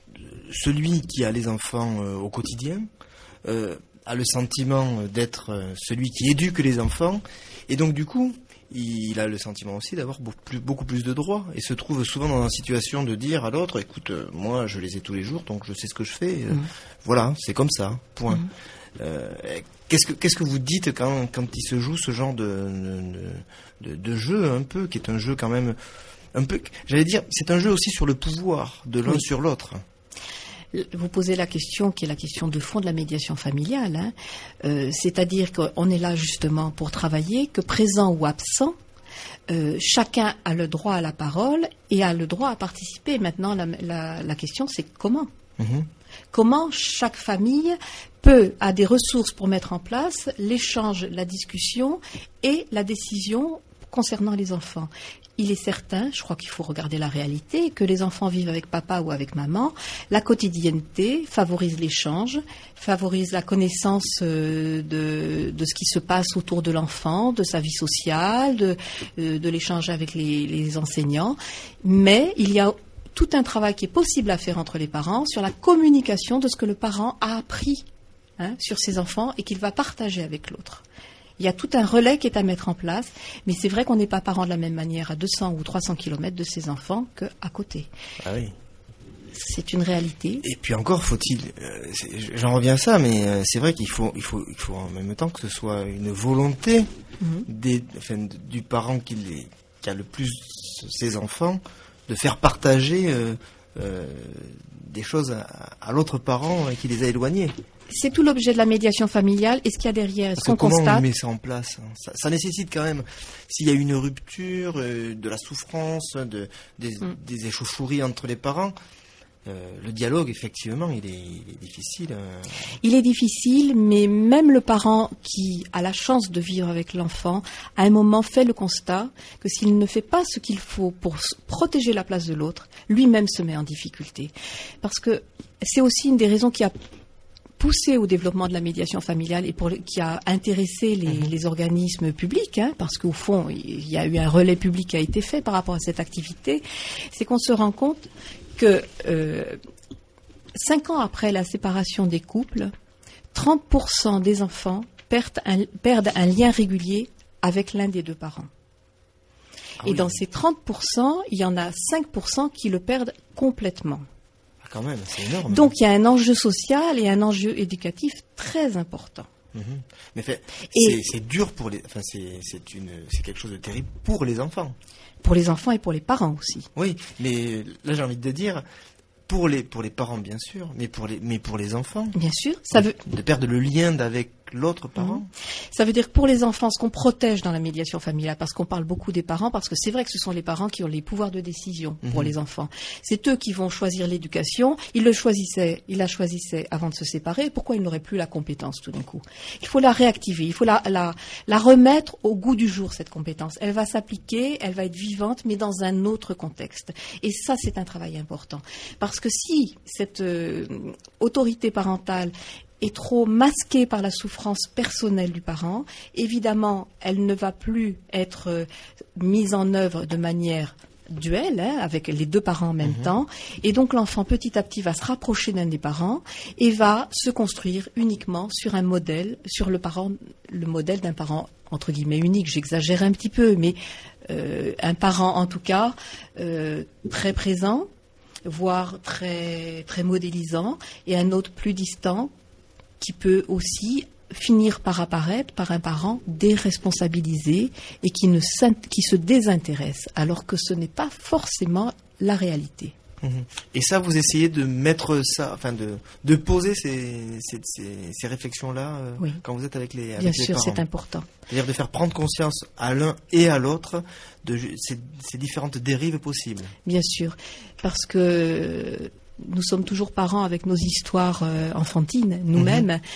celui qui a les enfants euh, au quotidien euh, a le sentiment d'être euh, celui qui éduque les enfants, et donc du coup, il a le sentiment aussi d'avoir beaucoup plus, beaucoup plus de droits, et se trouve souvent dans une situation de dire à l'autre, écoute, euh, moi je les ai tous les jours, donc je sais ce que je fais, euh, mmh. voilà, c'est comme ça, point. Mmh. Euh, qu'est-ce que qu'est-ce que vous dites quand quand il se joue ce genre de de, de de jeu un peu, qui est un jeu quand même un peu, j'allais dire, c'est un jeu aussi sur le pouvoir de l'un oui. sur l'autre. Vous posez la question qui est la question de fond de la médiation familiale, hein. euh, c'est-à-dire qu'on est là justement pour travailler, que présent ou absent, euh, chacun a le droit à la parole et a le droit à participer. Maintenant, la, la, la question c'est comment mmh. Comment chaque famille peut, a des ressources pour mettre en place l'échange, la discussion et la décision concernant les enfants. Il est certain, je crois qu'il faut regarder la réalité, que les enfants vivent avec papa ou avec maman. La quotidienneté favorise l'échange, favorise la connaissance de, de ce qui se passe autour de l'enfant, de sa vie sociale, de, de l'échange avec les, les enseignants. Mais il y a tout un travail qui est possible à faire entre les parents sur la communication de ce que le parent a appris hein, sur ses enfants et qu'il va partager avec l'autre. Il y a tout un relais qui est à mettre en place, mais c'est vrai qu'on n'est pas parent de la même manière à deux cents ou trois cents kilomètres de ses enfants qu'à côté. Ah oui. c'est une réalité. Et puis encore, faut-il, euh, j'en reviens à ça, mais euh, c'est vrai qu'il faut, il faut, il faut en même temps que ce soit une volonté mmh. des, enfin, du parent qui, les, qui a le plus ses enfants, de faire partager euh, euh, des choses à, à l'autre parent qui les a éloignés. C'est tout l'objet de la médiation familiale. Et ce qu'il y a derrière, ce qu'on comment constate... on met ça en place, ça, ça nécessite quand même, s'il y a une rupture, euh, de la souffrance, de, des, mm. des échauffourées entre les parents, euh, le dialogue, effectivement, il est, il est difficile. Euh... Il est difficile, mais même le parent qui a la chance de vivre avec l'enfant, à un moment fait le constat que s'il ne fait pas ce qu'il faut pour protéger la place de l'autre, lui-même se met en difficulté. Parce que c'est aussi une des raisons qui a poussé au développement de la médiation familiale et pour le, qui a intéressé les, mmh. les organismes publics, hein, parce qu'au fond, il y a eu un relais public qui a été fait par rapport à cette activité, c'est qu'on se rend compte que euh, cinq ans après la séparation des couples, trente pour cent des enfants perdent un, perdent un lien régulier avec l'un des deux parents. Ah et oui. Dans ces trente pour cent, il y en a cinq pour cent qui le perdent complètement. Quand même, c'est énorme. Donc il y a un enjeu social et un enjeu éducatif très important. Mmh. Mais fait, c'est, c'est dur pour les, enfin c'est, c'est une, c'est quelque chose de terrible pour les enfants. Pour les enfants et pour les parents aussi. Oui, mais là j'ai envie de dire, pour les, pour les parents bien sûr, mais pour les, mais pour les enfants. Bien sûr, ça veut de perdre le lien d'avec l'autre parent. Mmh. Ça veut dire que pour les enfants, ce qu'on protège dans la médiation familiale, parce qu'on parle beaucoup des parents, parce que c'est vrai que ce sont les parents qui ont les pouvoirs de décision pour mmh. les enfants. C'est eux qui vont choisir l'éducation. Ils le choisissaient, ils la choisissaient avant de se séparer. Pourquoi ils n'auraient plus la compétence tout d'un coup? Il faut la réactiver, il faut la, la, la remettre au goût du jour, cette compétence. Elle va s'appliquer, elle va être vivante, mais dans un autre contexte. Et ça, c'est un travail important. Parce que si cette euh, autorité parentale est trop masquée par la souffrance personnelle du parent, évidemment, elle ne va plus être euh, mise en œuvre de manière duel, hein, avec les deux parents en même mmh. temps, et donc l'enfant petit à petit va se rapprocher d'un des parents et va se construire uniquement sur un modèle, sur le parent, le modèle d'un parent entre guillemets unique. J'exagère un petit peu, mais euh, un parent en tout cas euh, très présent, voire très très modélisant, et un autre plus distant qui peut aussi finir par apparaître par un parent déresponsabilisé et qui, ne qui se désintéresse, alors que ce n'est pas forcément la réalité. Mmh. Et ça, vous essayez de mettre ça, enfin de, de poser ces, ces, ces, ces réflexions-là euh, oui. quand vous êtes avec les, avec Bien les sûr, parents. c'est important. C'est-à-dire de faire prendre conscience à l'un et à l'autre de ces, ces différentes dérives possibles. Bien sûr, parce que nous sommes toujours parents avec nos histoires euh, enfantines, nous-mêmes, mmh.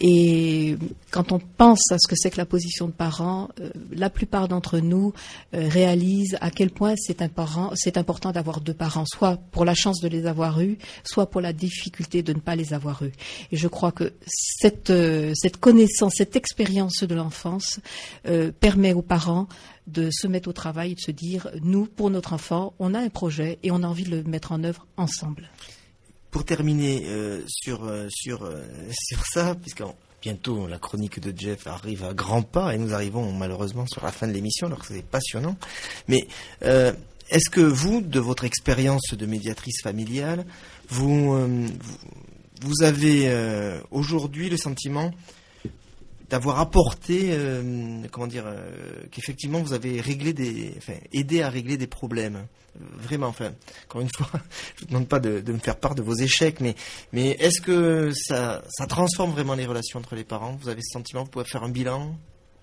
et quand on pense à ce que c'est que la position de parent, euh, la plupart d'entre nous euh, réalisent à quel point c'est, un parent, c'est important d'avoir deux parents, soit pour la chance de les avoir eus, soit pour la difficulté de ne pas les avoir eus. Et je crois que cette, euh, cette connaissance, cette expérience de l'enfance euh, permet aux parents de se mettre au travail et de se dire, nous, pour notre enfant, on a un projet et on a envie de le mettre en œuvre ensemble. Pour terminer euh, sur, euh, sur, euh, sur ça, puisque bientôt la chronique de Jeff arrive à grands pas et nous arrivons malheureusement sur la fin de l'émission, alors que c'est passionnant. Mais euh, est-ce que vous, de votre expérience de médiatrice familiale, vous, euh, vous, vous avez euh, aujourd'hui le sentiment d'avoir apporté, euh, comment dire, euh, qu'effectivement vous avez réglé des, enfin, aidé à régler des problèmes, euh, vraiment. Enfin, encore une fois, je vous demande pas de, de me faire part de vos échecs, mais, mais est-ce que ça, ça transforme vraiment les relations entre les parents? Vous avez ce sentiment? Vous pouvez faire un bilan?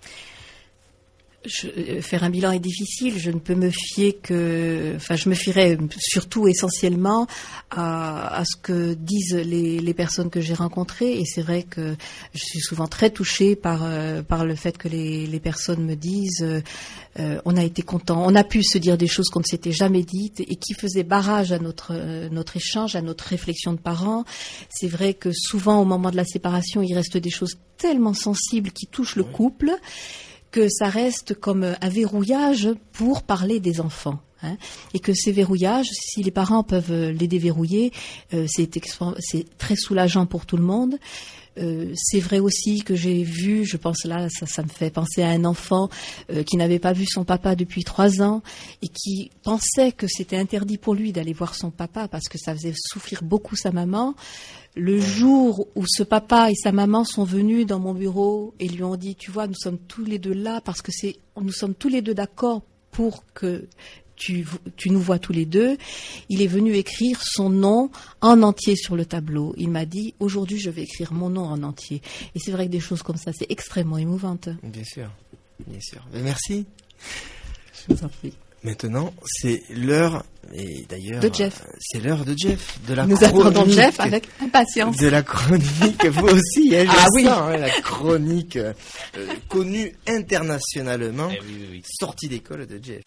Je, faire un bilan est difficile. Je ne peux me fier que, enfin, je me fierai surtout essentiellement à, à ce que disent les, les personnes que j'ai rencontrées. Et c'est vrai que je suis souvent très touchée par euh, par le fait que les, les personnes me disent, euh, on a été content, on a pu se dire des choses qu'on ne s'était jamais dites et qui faisaient barrage à notre euh, notre échange, à notre réflexion de parents. C'est vrai que souvent au moment de la séparation, il reste des choses tellement sensibles qui touchent le couple, que ça reste comme un verrouillage pour parler des enfants. Hein, et que ces verrouillages, si les parents peuvent les déverrouiller, euh, c'est, expo- c'est très soulageant pour tout le monde. Euh, c'est vrai aussi que j'ai vu, je pense là, ça, ça me fait penser à un enfant euh, qui n'avait pas vu son papa depuis trois ans et qui pensait que c'était interdit pour lui d'aller voir son papa parce que ça faisait souffrir beaucoup sa maman. Le jour où ce papa et sa maman sont venus dans mon bureau et lui ont dit, tu vois, nous sommes tous les deux là parce que c'est, nous sommes tous les deux d'accord pour que tu, tu nous vois tous les deux. Il est venu écrire son nom en entier sur le tableau. Il m'a dit, aujourd'hui, je vais écrire mon nom en entier. Et c'est vrai que des choses comme ça, c'est extrêmement émouvante. Bien sûr, bien sûr. Mais merci. Je vous en prie. Maintenant, c'est l'heure, et d'ailleurs, de Jeff. C'est l'heure de Jeff, de la Nous chronique. attendons Jeff avec impatience. De la chronique, vous aussi, hein, ah oui, ça, hein, la chronique euh, connue internationalement, eh oui, oui, oui. sortie d'école de Jeff.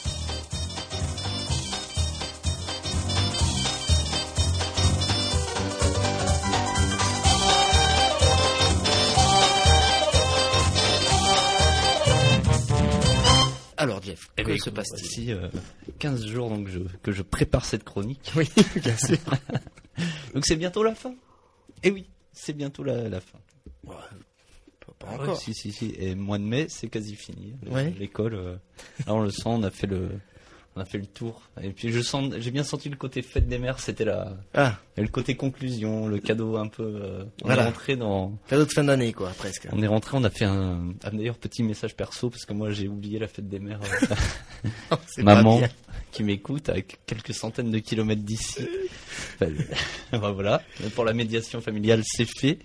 Alors Jeff, eh que bien, se passe-t-il? Voici euh, quinze jours donc je, que je prépare cette chronique. Oui, bien sûr. Donc c'est bientôt la fin. Eh oui, c'est bientôt la, la fin. Ouais, pas, pas Ah encore. ouais, si, si, si. Et mois de mai, c'est quasi fini. Le- Ouais. L'école, euh, là on le sent, on a fait le, on a fait le tour. Et puis je sens, j'ai bien senti le côté fête des mères, c'était la, Ah, et le côté conclusion, le cadeau un peu. euh, on Voilà. est rentré dans, cadeau de fin d'année, quoi, presque. on est rentré, on a fait un, ah, d'ailleurs petit message perso parce que moi j'ai oublié la fête des mères. euh, C'est pas Maman bien. qui m'écoute avec quelques centaines de kilomètres d'ici. Enfin, ben voilà, pour la médiation familiale, c'est fait.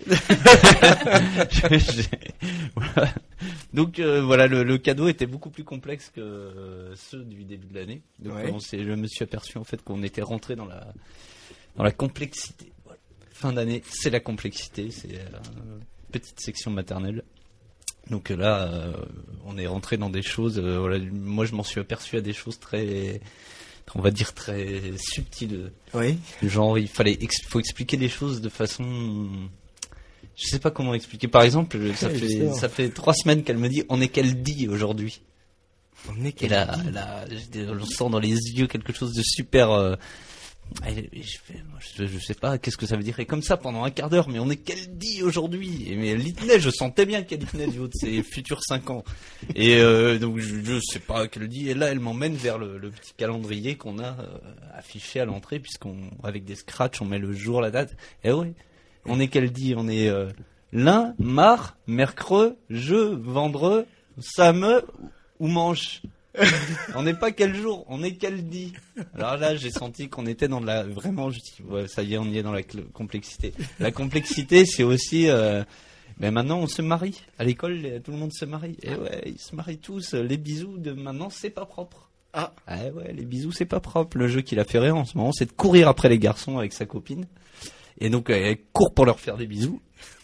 Je- j'ai- voilà. Donc euh, voilà, le, le cadeau était beaucoup plus complexe que euh, ceux du début de l'année. Donc Ouais. on s'est- je me suis aperçu en fait qu'on était rentré dans la dans la complexité. Voilà. Fin d'année, c'est la complexité, c'est euh, une petite section maternelle. Donc euh, là, euh, on est rentré dans des choses. euh, voilà, moi, je m'en suis aperçu à des choses très, on va dire très subtiles. Oui. Genre, il fallait, ex- faut expliquer les choses de façon, je sais pas comment expliquer. Par exemple, ça Ouais, fait, justement. ça fait trois semaines qu'elle me dit, on est qu'elle dit aujourd'hui. On est Et quel- là, là, j'ai- on sent dans les yeux quelque chose de super. euh, et je, fais, moi, je, je sais pas, qu'est-ce que ça veut dire. Et comme ça pendant un quart d'heure, mais on est qu'elle dit aujourd'hui. Et mais elle y tenait, je sentais bien qu'elle y tenait du haut de ses futurs cinq ans. Et euh, donc je, je sais pas qu'elle dit. Et là, elle m'emmène vers le, le petit calendrier qu'on a euh, affiché à l'entrée, puisqu'on avec des scratchs, on met le jour, la date. Et ouais, on est qu'elle dit, on est euh, lundi, mardi, mercredi, jeudi, vendredi, samedi ou manche. On n'est pas quel jour, on est quel dit. Alors là, j'ai senti qu'on était dans de la vraiment. Je dis, ouais, ça y est, on y est dans la cl- complexité. La complexité, c'est aussi. Euh, ben maintenant, on se marie. À l'école, les- tout le monde se marie. Et ouais, ils se marient tous. Les bisous de maintenant, c'est pas propre. Ah. Ah ouais, les bisous, c'est pas propre. Le jeu qu'il a fait rire en ce moment, c'est de courir après les garçons avec sa copine. Et donc, elle court pour leur faire des bisous.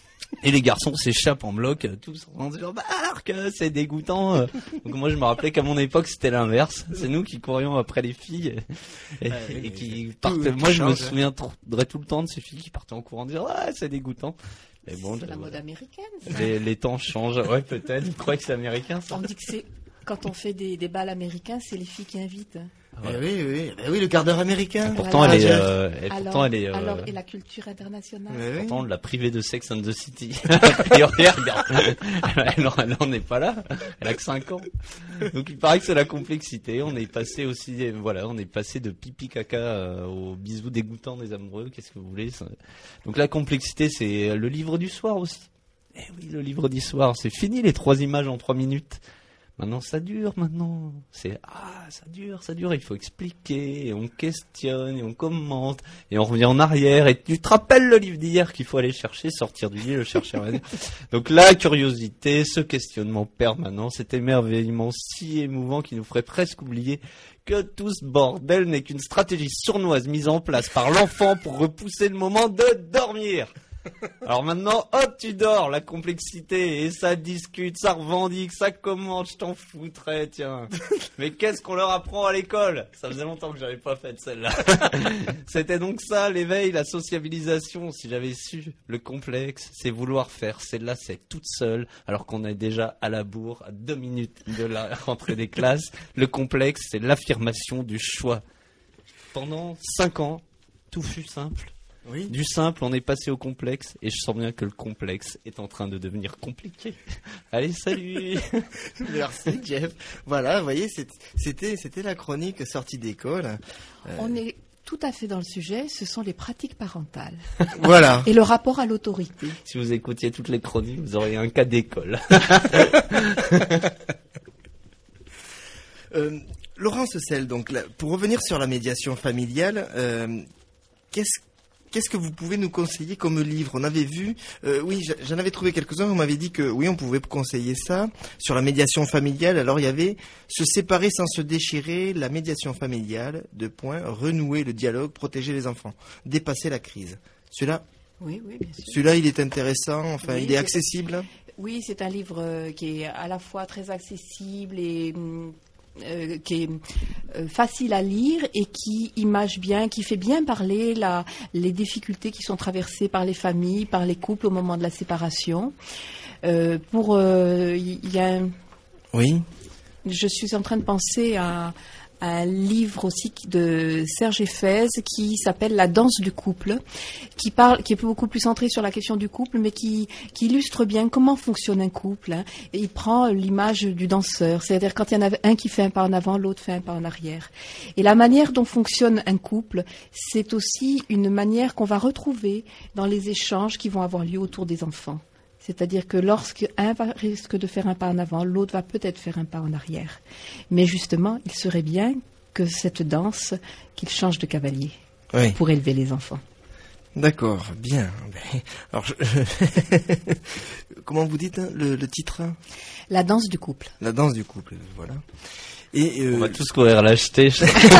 Et les garçons s'échappent en bloc, euh, tous en disant bah alors que c'est dégoûtant. euh. Donc moi je me rappelais qu'à mon époque c'était l'inverse. C'est nous qui courions après les filles et, et- Ah oui, et qui tout- partaient. tout Moi je me change. souviendrai tout le temps de ces filles qui partaient en courant dire ah c'est dégoûtant. Mais bon, C'est la euh, mode américaine. ça. les, les temps changent. Ouais peut-être. Vous croyez que c'est américain ça? On dit que c'est quand on fait des, des bals américains, c'est les filles qui invitent. Eh oui, oui, eh oui, le quart d'heure américain. Pourtant Voilà. elle est. Jeff. euh, et pourtant elle est. euh, alors, et la culture internationale. Eh oui. Pourtant, on l'a privée de Sex and the City. A priori, regarde, elle, en- elle en est pas là. Elle a que cinq ans. Donc, il paraît que c'est la complexité. On est passé aussi, euh, voilà, on est passé de pipi caca euh, aux bisous dégoûtants des amoureux. Qu'est-ce que vous voulez ça. Donc, la complexité, c'est le livre du soir aussi. Eh oui, le livre du soir. C'est fini les trois images en trois minutes. Maintenant, ça dure, maintenant. C'est, ah, ça dure, ça dure. Il faut expliquer, et on questionne, et on commente, et on revient en arrière. Et tu te rappelles le livre d'hier qu'il faut aller chercher, sortir du lit, le chercher. Donc, la curiosité, ce questionnement permanent, cet émerveillement si émouvant qui nous ferait presque oublier que tout ce bordel n'est qu'une stratégie sournoise mise en place par l'enfant pour repousser le moment de dormir. Alors maintenant, hop, tu dors, la complexité, et ça discute, ça revendique, ça commente, je t'en foutrais, tiens. Mais qu'est-ce qu'on leur apprend à l'école? Ça faisait longtemps que j'avais pas fait celle-là. C'était donc ça, l'éveil, la sociabilisation, si j'avais su. Le complexe, c'est vouloir faire celle-là, c'est toute seule, alors qu'on est déjà à la bourre, à deux minutes de la rentrée des classes. Le complexe, c'est l'affirmation du choix. Pendant cinq ans, tout fut simple. Oui. Du simple, on est passé au complexe, et je sens bien que le complexe est en train de devenir compliqué. Allez, salut. Merci Jeff. Voilà, vous voyez, c'était c'était la chronique sortie d'école. Euh... On est tout à fait dans le sujet, ce sont les pratiques parentales. Voilà. Et le rapport à l'autorité. Si vous écoutiez toutes les chroniques, vous auriez un cas d'école. euh, Laurence Selle, donc, là, pour revenir sur la médiation familiale, euh, qu'est-ce Qu'est-ce que vous pouvez nous conseiller comme livre? On avait vu, euh, oui, j'en avais trouvé quelques-uns, on m'avait dit que oui, on pouvait conseiller ça, sur la médiation familiale. Alors il y avait Se séparer sans se déchirer, la médiation familiale, deux points, renouer le dialogue, protéger les enfants, dépasser la crise. Celui-là, oui, oui, bien sûr. Celui-là, il est intéressant, enfin, oui, il est accessible. Oui, c'est un livre qui est à la fois très accessible et... Euh, qui est euh, facile à lire et qui image bien, qui fait bien parler la, les difficultés qui sont traversées par les familles, par les couples au moment de la séparation. Euh, pour, il euh, y a un... Oui. Je suis en train de penser à, à un livre aussi de Serge Effez qui s'appelle La danse du couple, qui parle, qui est beaucoup plus centré sur la question du couple, mais qui, qui illustre bien comment fonctionne un couple. Hein. Et il prend l'image du danseur, c'est-à-dire quand il y en a un qui fait un pas en avant, l'autre fait un pas en arrière. Et la manière dont fonctionne un couple, c'est aussi une manière qu'on va retrouver dans les échanges qui vont avoir lieu autour des enfants. C'est-à-dire que lorsqu'un risque de faire un pas en avant, l'autre va peut-être faire un pas en arrière. Mais justement, il serait bien que cette danse, qu'il change de cavalier oui. pour élever les enfants. D'accord, bien. Alors, je... comment vous dites hein, le, le titre? La danse du couple. La danse du couple, voilà. Et euh... on va tous courir l'acheter.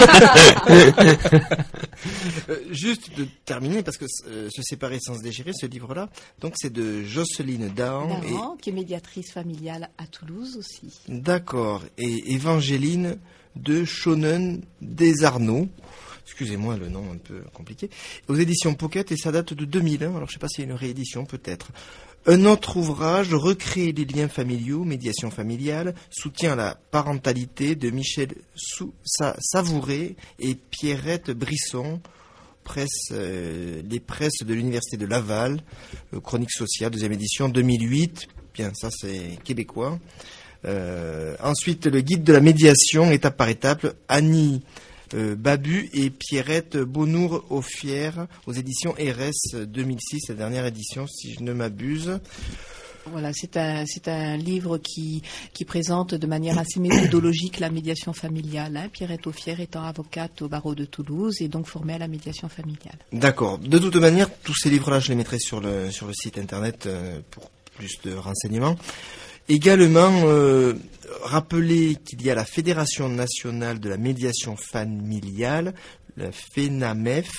euh, juste de terminer, parce que euh, Se séparer sans se déchirer, ce livre-là, donc c'est de Jocelyne Dahan. Dahan et... qui est médiatrice familiale à Toulouse aussi. D'accord. Et Évangéline de Schonen des Arnaud. Excusez-moi le nom un peu compliqué. Aux éditions Pocket, et ça date de deux mille un. Alors je ne sais pas s'il y a une réédition, peut-être. Un autre ouvrage, Recréer les liens familiaux, médiation familiale, soutien à la parentalité, de Michel Sou- Sa- Savouré et Pierrette Brisson, presse, euh, les presses de l'Université de Laval, euh, Chronique sociale, deuxième édition, deux mille huit. Bien, ça c'est québécois. Euh, ensuite, le guide de la médiation, étape par étape, Annie Euh, Babu et Pierrette Bonour-Offière aux éditions R S deux mille six, la dernière édition si je ne m'abuse. Voilà, c'est un, c'est un livre qui, qui présente de manière assez méthodologique la médiation familiale. Hein. Pierrette Offière étant avocate au barreau de Toulouse et donc formée à la médiation familiale. D'accord. De toute manière, tous ces livres-là, je les mettrai sur le, sur le site internet euh, pour plus de renseignements. Également, euh, rappeler qu'il y a la Fédération nationale de la médiation familiale, la FENAMEF,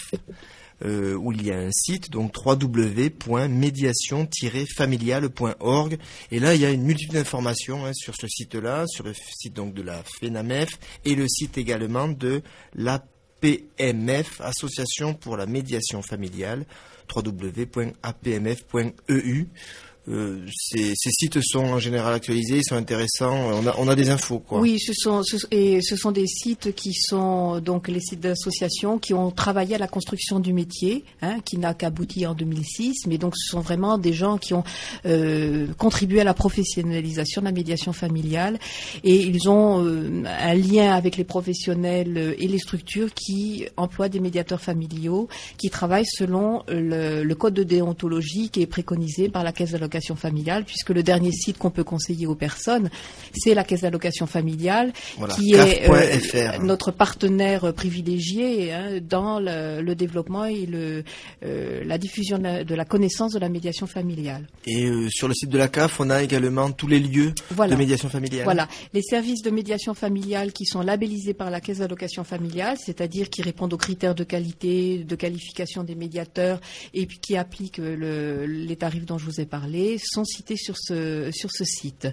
euh, où il y a un site, donc w w w point médiation tiret familiale point org. Et là, il y a une multitude d'informations hein, sur ce site-là, sur le site donc de la FENAMEF et le site également de l'A P M F, Association pour la médiation familiale, w w w point a p m f point e u. Euh, ces, ces sites sont en général actualisés, ils sont intéressants, on a, on a des infos quoi. Oui, ce sont, ce, et ce sont des sites qui sont donc les sites d'associations qui ont travaillé à la construction du métier, hein, qui n'a qu'abouti en deux mille six, mais donc ce sont vraiment des gens qui ont euh, contribué à la professionnalisation de la médiation familiale et ils ont euh, un lien avec les professionnels et les structures qui emploient des médiateurs familiaux qui travaillent selon le, le code de déontologie qui est préconisé par la Caisse d'allocation familiale, puisque le dernier site qu'on peut conseiller aux personnes, c'est la Caisse d'allocation familiale, voilà, qui est euh, notre partenaire privilégié hein, dans le, le développement et le, euh, la diffusion de la, de la connaissance de la médiation familiale. Et euh, sur le site de la C A F, on a également tous les lieux voilà. de médiation familiale. Voilà, les services de médiation familiale qui sont labellisés par la Caisse d'allocation familiale, c'est-à-dire qui répondent aux critères de qualité, de qualification des médiateurs et puis qui appliquent le, les tarifs dont je vous ai parlé, sont cités sur ce, sur ce site.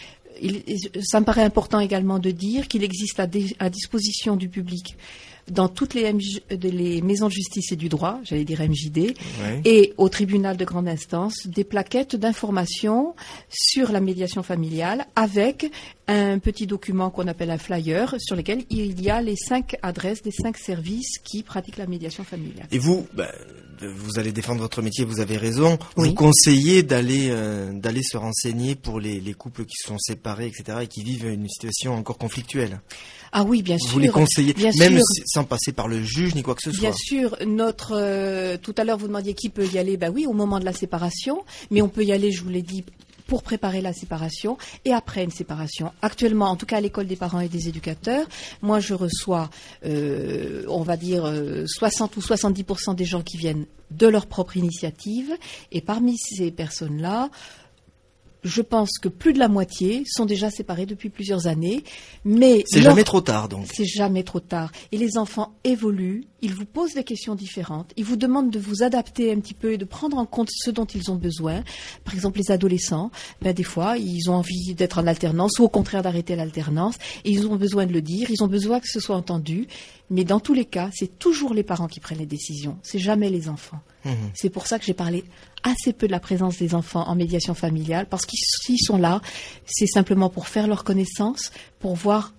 Il, ça me paraît important également de dire qu'il existe à, dé, à disposition du public dans toutes les, M J, les maisons de justice et du droit, j'allais dire M J D, ouais. et au tribunal de grande instance, des plaquettes d'information sur la médiation familiale avec un petit document qu'on appelle un flyer sur lequel il y a les cinq adresses des cinq services qui pratiquent la médiation familiale. Et vous, ben, vous allez défendre votre métier, vous avez raison. Oui. Vous conseillez d'aller euh, d'aller se renseigner pour les, les couples qui sont séparés, et cetera, et qui vivent une situation encore conflictuelle. Ah oui, bien vous sûr. Vous les conseillez, bien même sûr. si, sans passer par le juge ni quoi que ce soit. Bien sûr, notre euh, tout à l'heure vous demandiez qui peut y aller. Ben oui, au moment de la séparation, mais on peut y aller, je vous l'ai dit, pour préparer la séparation et après une séparation. Actuellement, en tout cas à l'école des parents et des éducateurs, moi je reçois, euh, on va dire, euh, soixante ou soixante-dix pour cent des gens qui viennent de leur propre initiative. Et parmi ces personnes-là, je pense que plus de la moitié sont déjà séparés depuis plusieurs années. Mais c'est leur... jamais trop tard, donc. C'est jamais trop tard. Et les enfants évoluent, ils vous posent des questions différentes, ils vous demandent de vous adapter un petit peu et de prendre en compte ce dont ils ont besoin. Par exemple, les adolescents, ben, des fois, ils ont envie d'être en alternance ou au contraire d'arrêter l'alternance. Et ils ont besoin de le dire, ils ont besoin que ce soit entendu. Mais dans tous les cas, c'est toujours les parents qui prennent les décisions. C'est jamais les enfants. Mmh. C'est pour ça que j'ai parlé assez peu de la présence des enfants en médiation familiale, parce qu'ils s'ils sont là, c'est simplement pour faire leur connaissance, pour voir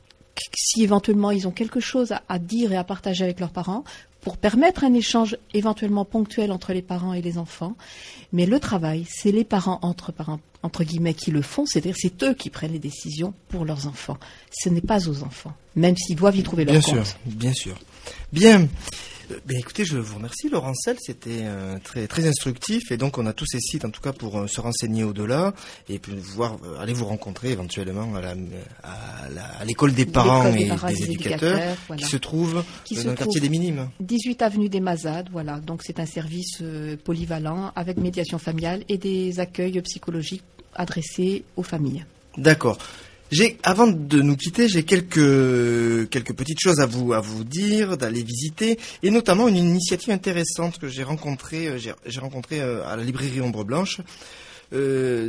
si éventuellement ils ont quelque chose à, à dire et à partager avec leurs parents, pour permettre un échange éventuellement ponctuel entre les parents et les enfants. Mais le travail, c'est les parents entre parents, entre guillemets, qui le font, c'est-à-dire c'est eux qui prennent les décisions pour leurs enfants. Ce n'est pas aux enfants, même s'ils doivent y trouver leur compte. Bien sûr, bien sûr. Bien. Ben écoutez, je vous remercie Laurence Sel, c'était euh, très très instructif et donc on a tous ces sites en tout cas pour euh, se renseigner au-delà et puis voir euh, aller vous rencontrer éventuellement à la à, la, à l'école des parents l'école et des, parents des, des éducateurs, éducateurs voilà. qui se trouve qui dans se le quartier des Minimes. dix-huit avenue des Mazades, voilà. Donc c'est un service euh, polyvalent avec médiation familiale et des accueils psychologiques adressés aux familles. D'accord. J'ai, avant de nous quitter, j'ai quelques quelques petites choses à vous à vous dire, d'aller visiter, et notamment une initiative intéressante que j'ai rencontrée j'ai, j'ai rencontré à la librairie Ombre Blanche, euh,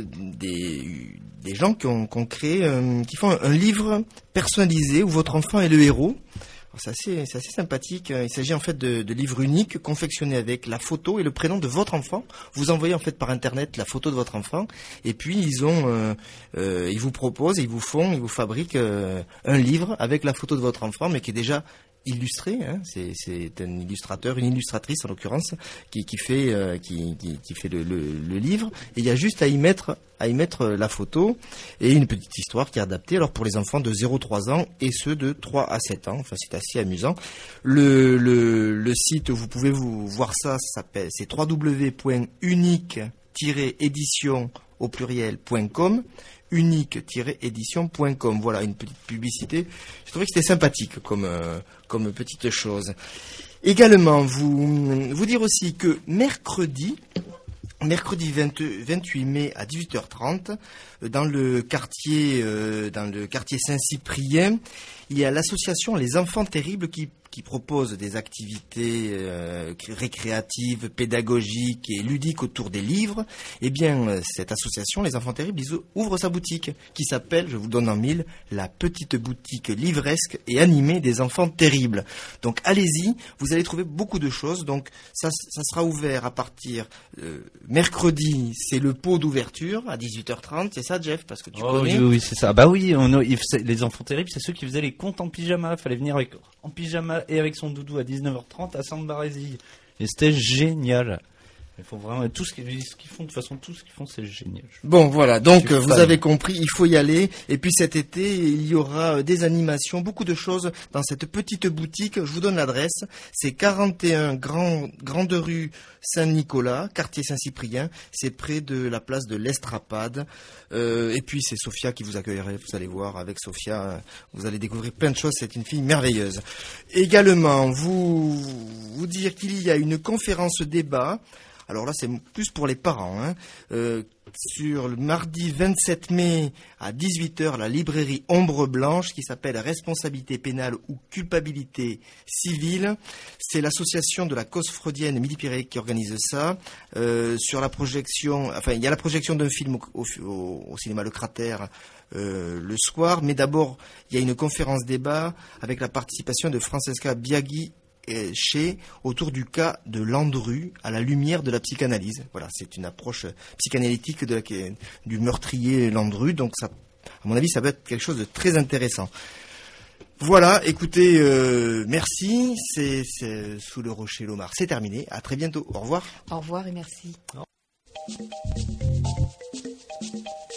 des des gens qui ont, qui ont créé, euh, qui font un, un livre personnalisé où votre enfant est le héros. C'est assez, c'est assez sympathique. Il s'agit en fait de, de livres uniques confectionnés avec la photo et le prénom de votre enfant. Vous envoyez en fait par internet la photo de votre enfant et puis ils ont, euh, euh, ils vous proposent, ils vous font, ils vous fabriquent euh, un livre avec la photo de votre enfant, mais qui est déjà illustré. Hein. C'est, c'est un illustrateur, une illustratrice en l'occurrence, qui, qui fait, euh, qui, qui, qui fait le, le, le livre. Et il y a juste à y mettre, à y mettre la photo et une petite histoire qui est adaptée. Alors pour les enfants de zéro à trois ans et ceux de trois à sept ans. Enfin, c'est assez amusant. Le, le, le site, vous pouvez vous voir ça, ça s'appelle, c'est w w w point unique tiret édition au pluriel point com. unique tiret édition point com. Voilà, une petite publicité. Je trouvais que c'était sympathique comme, euh, comme petite chose. Également, vous, vous dire aussi que mercredi, mercredi vingt, vingt-huit mai à dix-huit heures trente, dans le quartier, euh, dans le quartier Saint-Cyprien, il y a l'association Les Enfants Terribles qui qui propose des activités euh, récréatives, pédagogiques et ludiques autour des livres. Eh bien, cette association, Les Enfants Terribles, ils ouvre sa boutique qui s'appelle, je vous donne en mille, la petite boutique livresque et animée des enfants terribles. Donc, allez-y, vous allez trouver beaucoup de choses. Donc, ça, ça sera ouvert à partir euh, mercredi, c'est le pot d'ouverture à dix-huit heures trente. C'est ça, Jeff, parce que tu oh, connais. Oui, oui, c'est ça. Bah oui, on, il, les enfants terribles, c'est ceux qui faisaient les contes en pyjama. Fallait venir avec en pyjama et avec son doudou à dix-neuf heures trente à Sainte-Barésie. Et c'était génial. Il faut vraiment tout ce qu'ils, ce qu'ils font, de toute façon, tout ce qu'ils font, c'est génial. Bon, voilà. Donc, vous fan. avez compris, il faut y aller. Et puis cet été, il y aura des animations, beaucoup de choses dans cette petite boutique. Je vous donne l'adresse. C'est quarante et un Grand, Grande Rue Saint-Nicolas, quartier Saint-Cyprien. C'est près de la place de l'Estrapade. Euh, et puis, c'est Sophia qui vous accueillerait. Vous allez voir, avec Sophia, vous allez découvrir plein de choses. C'est une fille merveilleuse. Également, vous, vous dire qu'il y a une conférence débat. Alors là, c'est plus pour les parents. Hein. Euh, sur le mardi vingt-sept mai à dix-huit heures, la librairie Ombre Blanche qui s'appelle Responsabilité pénale ou culpabilité civile. C'est l'association de la cause freudienne Midi-Pyrénées qui organise ça. Euh, sur la projection, enfin, il y a la projection d'un film au, au, au cinéma Le Cratère euh, le soir. Mais d'abord, il y a une conférence débat avec la participation de Francesca Biaghi chez autour du cas de Landru à la lumière de la psychanalyse. Voilà, c'est une approche psychanalytique de la, du meurtrier Landru, donc ça, à mon avis, ça va être quelque chose de très intéressant. Voilà, écoutez, euh, merci. C'est, c'est Sous le rocher l'Omar. C'est terminé. À très bientôt. Au revoir. Au revoir et merci. Au revoir.